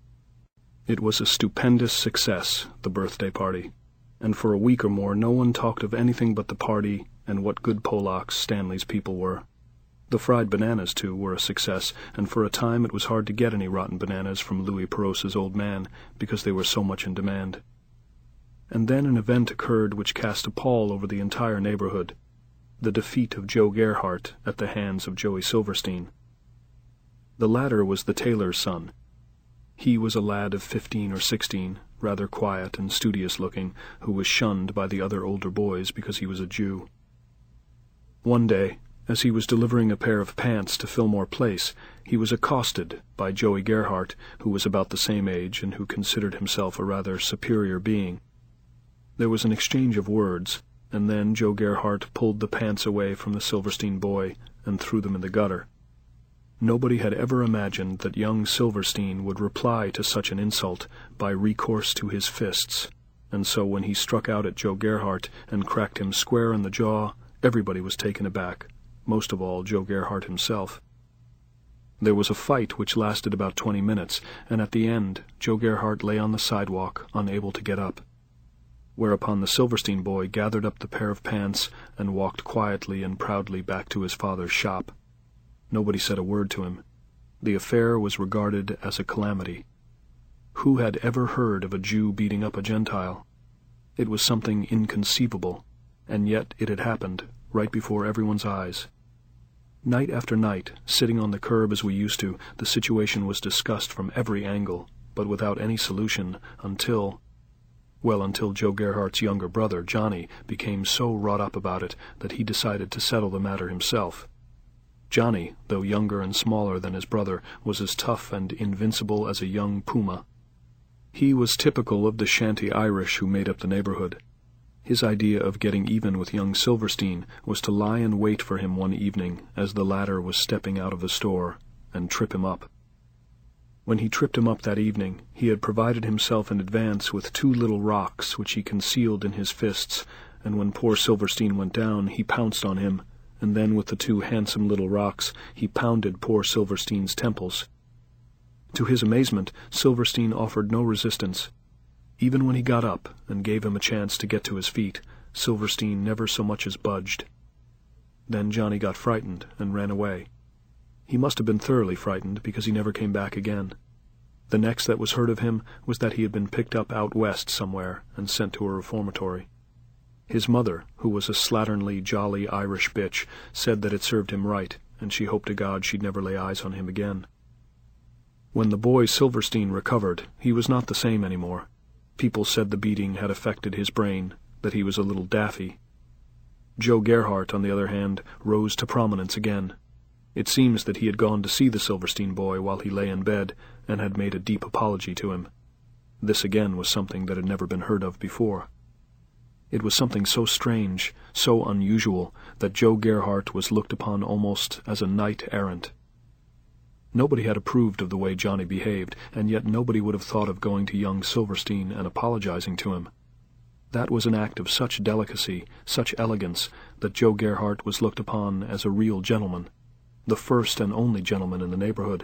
It was a stupendous success, the birthday party, and for a week or more no one talked of anything but the party and what good Polacks Stanley's people were. The fried bananas, too, were a success, and for a time it was hard to get any rotten bananas from Louis Perosa's old man, because they were so much in demand. And then an event occurred which cast a pall over the entire neighborhood: the defeat of Joe Gerhardt at the hands of Joey Silverstein. The latter was the tailor's son. He was a lad of fifteen or sixteen, rather quiet and studious-looking, who was shunned by the other older boys because he was a Jew. One day, as he was delivering a pair of pants to Fillmore Place, he was accosted by Joey Gerhardt, who was about the same age and who considered himself a rather superior being. There was an exchange of words, and then Joe Gerhardt pulled the pants away from the Silverstein boy and threw them in the gutter. Nobody had ever imagined that young Silverstein would reply to such an insult by recourse to his fists, and so when he struck out at Joe Gerhardt and cracked him square in the jaw, everybody was taken aback, most of all Joe Gerhardt himself. There was a fight which lasted about twenty minutes, and at the end Joe Gerhardt lay on the sidewalk, unable to get up. Whereupon the Silverstein boy gathered up the pair of pants and walked quietly and proudly back to his father's shop. Nobody said a word to him. The affair was regarded as a calamity. Who had ever heard of a Jew beating up a Gentile? It was something inconceivable, and yet it had happened, right before everyone's eyes. Night after night, sitting on the curb as we used to, the situation was discussed from every angle, but without any solution until... well, until Joe Gerhardt's younger brother, Johnny, became so wrought up about it that he decided to settle the matter himself. Johnny, though younger and smaller than his brother, was as tough and invincible as a young puma. He was typical of the shanty Irish who made up the neighborhood. His idea of getting even with young Silverstein was to lie in wait for him one evening as the latter was stepping out of the store, and trip him up. When he tripped him up that evening, he had provided himself in advance with two little rocks which he concealed in his fists, and when poor Silverstein went down, he pounced on him, and then with the two handsome little rocks he pounded poor Silverstein's temples. To his amazement, Silverstein offered no resistance. Even when he got up and gave him a chance to get to his feet, Silverstein never so much as budged. Then Johnny got frightened and ran away. He must have been thoroughly frightened, because he never came back again. The next that was heard of him was that he had been picked up out west somewhere and sent to a reformatory. His mother, who was a slatternly, jolly Irish bitch, said that it served him right, and she hoped to God she'd never lay eyes on him again. When the boy Silverstein recovered, he was not the same anymore. People said the beating had affected his brain, that he was a little daffy. Joe Gerhardt, on the other hand, rose to prominence again. It seems that he had gone to see the Silverstein boy while he lay in bed, and had made a deep apology to him. This again was something that had never been heard of before. It was something so strange, so unusual, that Joe Gerhardt was looked upon almost as a knight-errant. Nobody had approved of the way Johnny behaved, and yet nobody would have thought of going to young Silverstein and apologizing to him. That was an act of such delicacy, such elegance, that Joe Gerhardt was looked upon as a real gentleman, the first and only gentleman in the neighborhood.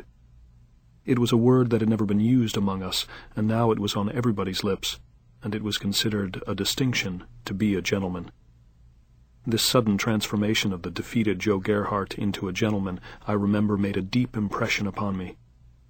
It was a word that had never been used among us, and now it was on everybody's lips, and it was considered a distinction to be a gentleman. This sudden transformation of the defeated Joe Gerhardt into a gentleman, I remember, made a deep impression upon me.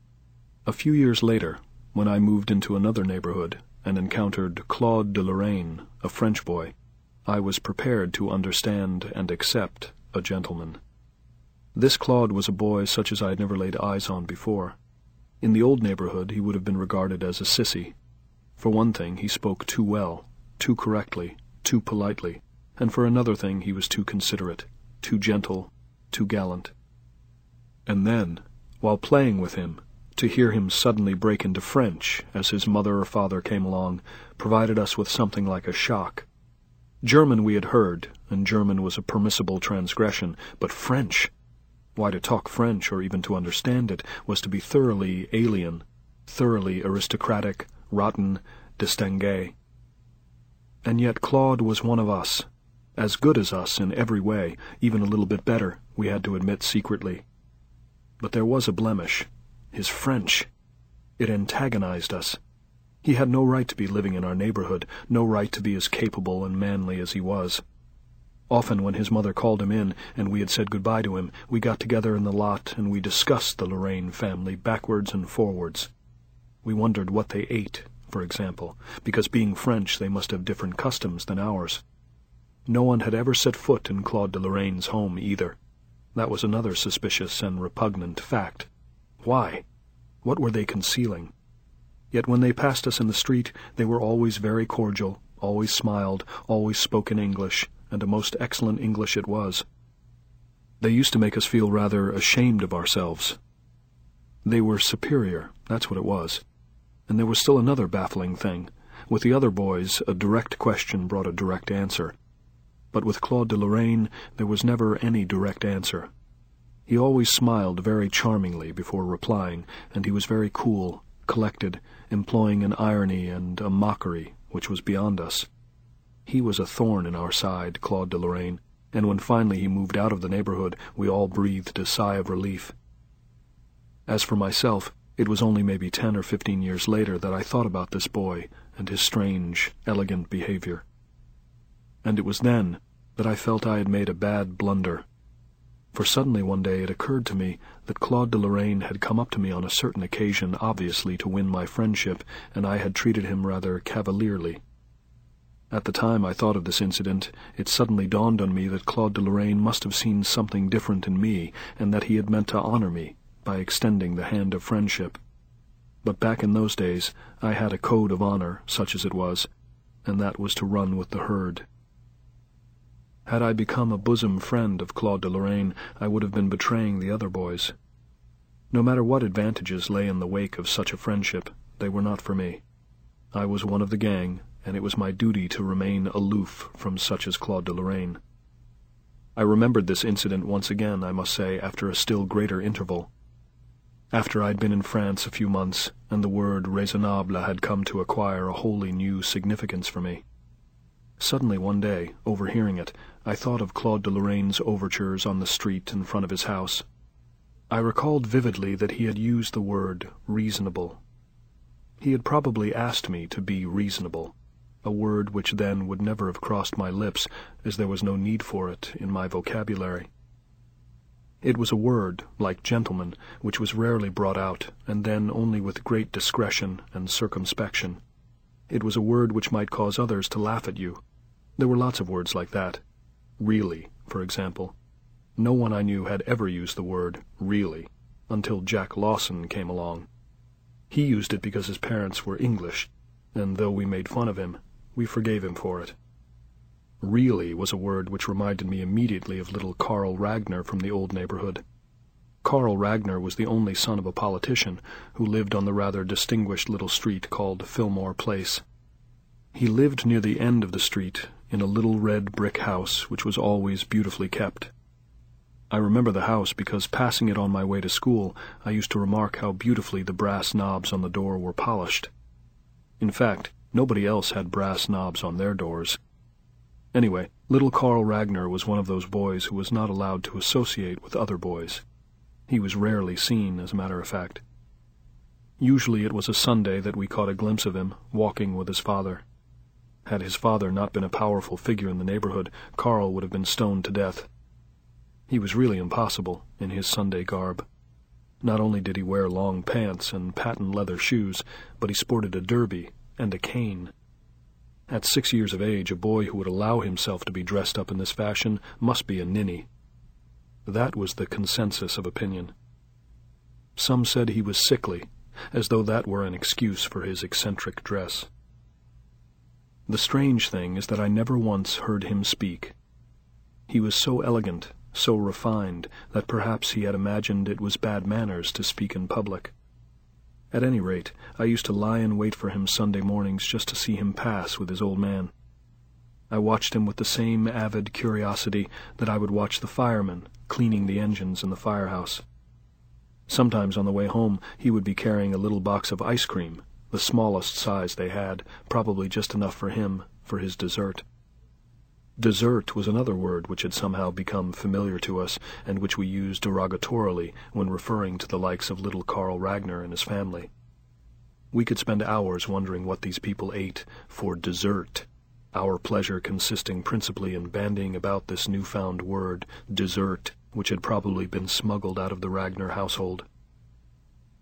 A few years later, when I moved into another neighborhood and encountered Claude de Lorraine, a French boy, I was prepared to understand and accept a gentleman. This Claude was a boy such as I had never laid eyes on before. In the old neighborhood he would have been regarded as a sissy. For one thing, he spoke too well, too correctly, too politely, and for another thing he was too considerate, too gentle, too gallant. And then, while playing with him, to hear him suddenly break into French as his mother or father came along provided us with something like a shock. German we had heard, and German was a permissible transgression, but French! Why, to talk French, or even to understand it, was to be thoroughly alien, thoroughly aristocratic, rotten, distingué. And yet Claude was one of us, as good as us in every way, even a little bit better, we had to admit secretly. But there was a blemish, his French. It antagonized us. He had no right to be living in our neighborhood, no right to be as capable and manly as he was. Often when his mother called him in and we had said goodbye to him, we got together in the lot and we discussed the Lorraine family backwards and forwards. We wondered what they ate, for example, because being French they must have different customs than ours. No one had ever set foot in Claude de Lorraine's home either. That was another suspicious and repugnant fact. Why? What were they concealing? Yet when they passed us in the street, they were always very cordial, always smiled, always spoke in English, and a most excellent English it was. They used to make us feel rather ashamed of ourselves. They were superior, that's what it was. And there was still another baffling thing. With the other boys, a direct question brought a direct answer. But with Claude de Lorraine, there was never any direct answer. He always smiled very charmingly before replying, and he was very cool, collected, employing an irony and a mockery which was beyond us. He was a thorn in our side, Claude de Lorraine, and when finally he moved out of the neighborhood, we all breathed a sigh of relief. As for myself, it was only maybe ten or fifteen years later that I thought about this boy and his strange, elegant behavior. And it was then that I felt I had made a bad blunder. For suddenly one day it occurred to me that Claude de Lorraine had come up to me on a certain occasion obviously to win my friendship, and I had treated him rather cavalierly. At the time I thought of this incident, it suddenly dawned on me that Claude de Lorraine must have seen something different in me, and that he had meant to honor me by extending the hand of friendship. But back in those days I had a code of honor, such as it was, and that was to run with the herd. Had I become a bosom friend of Claude de Lorraine, I would have been betraying the other boys. No matter what advantages lay in the wake of such a friendship, they were not for me. I was one of the gang, and it was my duty to remain aloof from such as Claude de Lorraine. I remembered this incident once again, I must say, after a still greater interval. After I'd been in France a few months, and the word raisonnable had come to acquire a wholly new significance for me. Suddenly one day, overhearing it, I thought of Claude de Lorraine's overtures on the street in front of his house. I recalled vividly that he had used the word reasonable. He had probably asked me to be reasonable, a word which then would never have crossed my lips, as there was no need for it in my vocabulary. It was a word, like gentleman, which was rarely brought out, and then only with great discretion and circumspection. It was a word which might cause others to laugh at you. There were lots of words like that. Really, for example. No one I knew had ever used the word really, until Jack Lawson came along. He used it because his parents were English, and though we made fun of him, we forgave him for it. Really was a word which reminded me immediately of little Carl Ragnar from the old neighborhood. Carl Ragnar was the only son of a politician who lived on the rather distinguished little street called Fillmore Place. He lived near the end of the street in a little red brick house which was always beautifully kept. I remember the house because, passing it on my way to school, I used to remark how beautifully the brass knobs on the door were polished. In fact, nobody else had brass knobs on their doors. Anyway, little Carl Ragnar was one of those boys who was not allowed to associate with other boys. He was rarely seen, as a matter of fact. Usually it was a Sunday that we caught a glimpse of him, walking with his father. Had his father not been a powerful figure in the neighborhood, Carl would have been stoned to death. He was really impossible, in his Sunday garb. Not only did he wear long pants and patent leather shoes, but he sported a derby and a cane. At six years of age, a boy who would allow himself to be dressed up in this fashion must be a ninny. That was the consensus of opinion. Some said he was sickly, as though that were an excuse for his eccentric dress. The strange thing is that I never once heard him speak. He was so elegant, so refined, that perhaps he had imagined it was bad manners to speak in public. At any rate, I used to lie in wait for him Sunday mornings just to see him pass with his old man. I watched him with the same avid curiosity that I would watch the firemen cleaning the engines in the firehouse. Sometimes on the way home he would be carrying a little box of ice cream, the smallest size they had, probably just enough for him, for his dessert. Dessert was another word which had somehow become familiar to us, and which we used derogatorily when referring to the likes of little Carl Ragnar and his family. We could spend hours wondering what these people ate for dessert, our pleasure consisting principally in bandying about this newfound word, dessert, which had probably been smuggled out of the Ragnar household.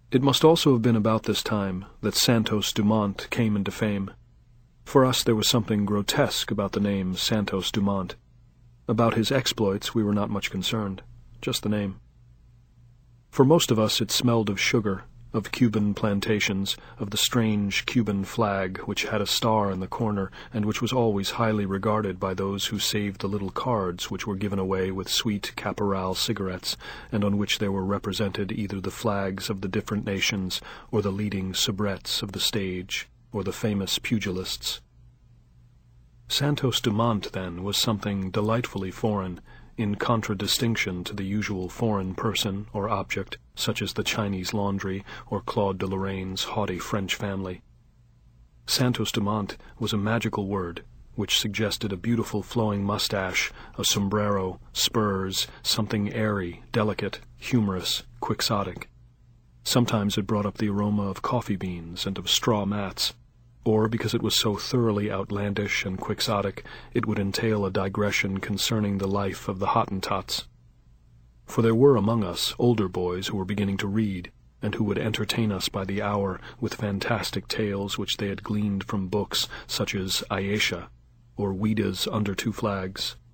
It must also have been about this time that Santos Dumont came into fame. For us there was something grotesque about the name Santos Dumont. About his exploits we were not much concerned, just the name. For most of us it smelled of sugar, of Cuban plantations, of the strange Cuban flag which had a star in the corner and which was always highly regarded by those who saved the little cards which were given away with sweet Caporal cigarettes, and on which there were represented either the flags of the different nations or the leading soubrettes of the stage or the famous pugilists. Santos Dumont, then, was something delightfully foreign, in contradistinction to the usual foreign person or object, such as the Chinese laundry or Claude de Lorraine's haughty French family. Santos Dumont was a magical word, which suggested a beautiful flowing mustache, a sombrero, spurs, something airy, delicate, humorous, quixotic. Sometimes it brought up the aroma of coffee beans and of straw mats, or, because it was so thoroughly outlandish and quixotic, it would entail a digression concerning the life of the Hottentots. For there were among us older boys who were beginning to read, and who would entertain us by the hour with fantastic tales which they had gleaned from books such as Ayesha, or Ouida's Under Two Flags.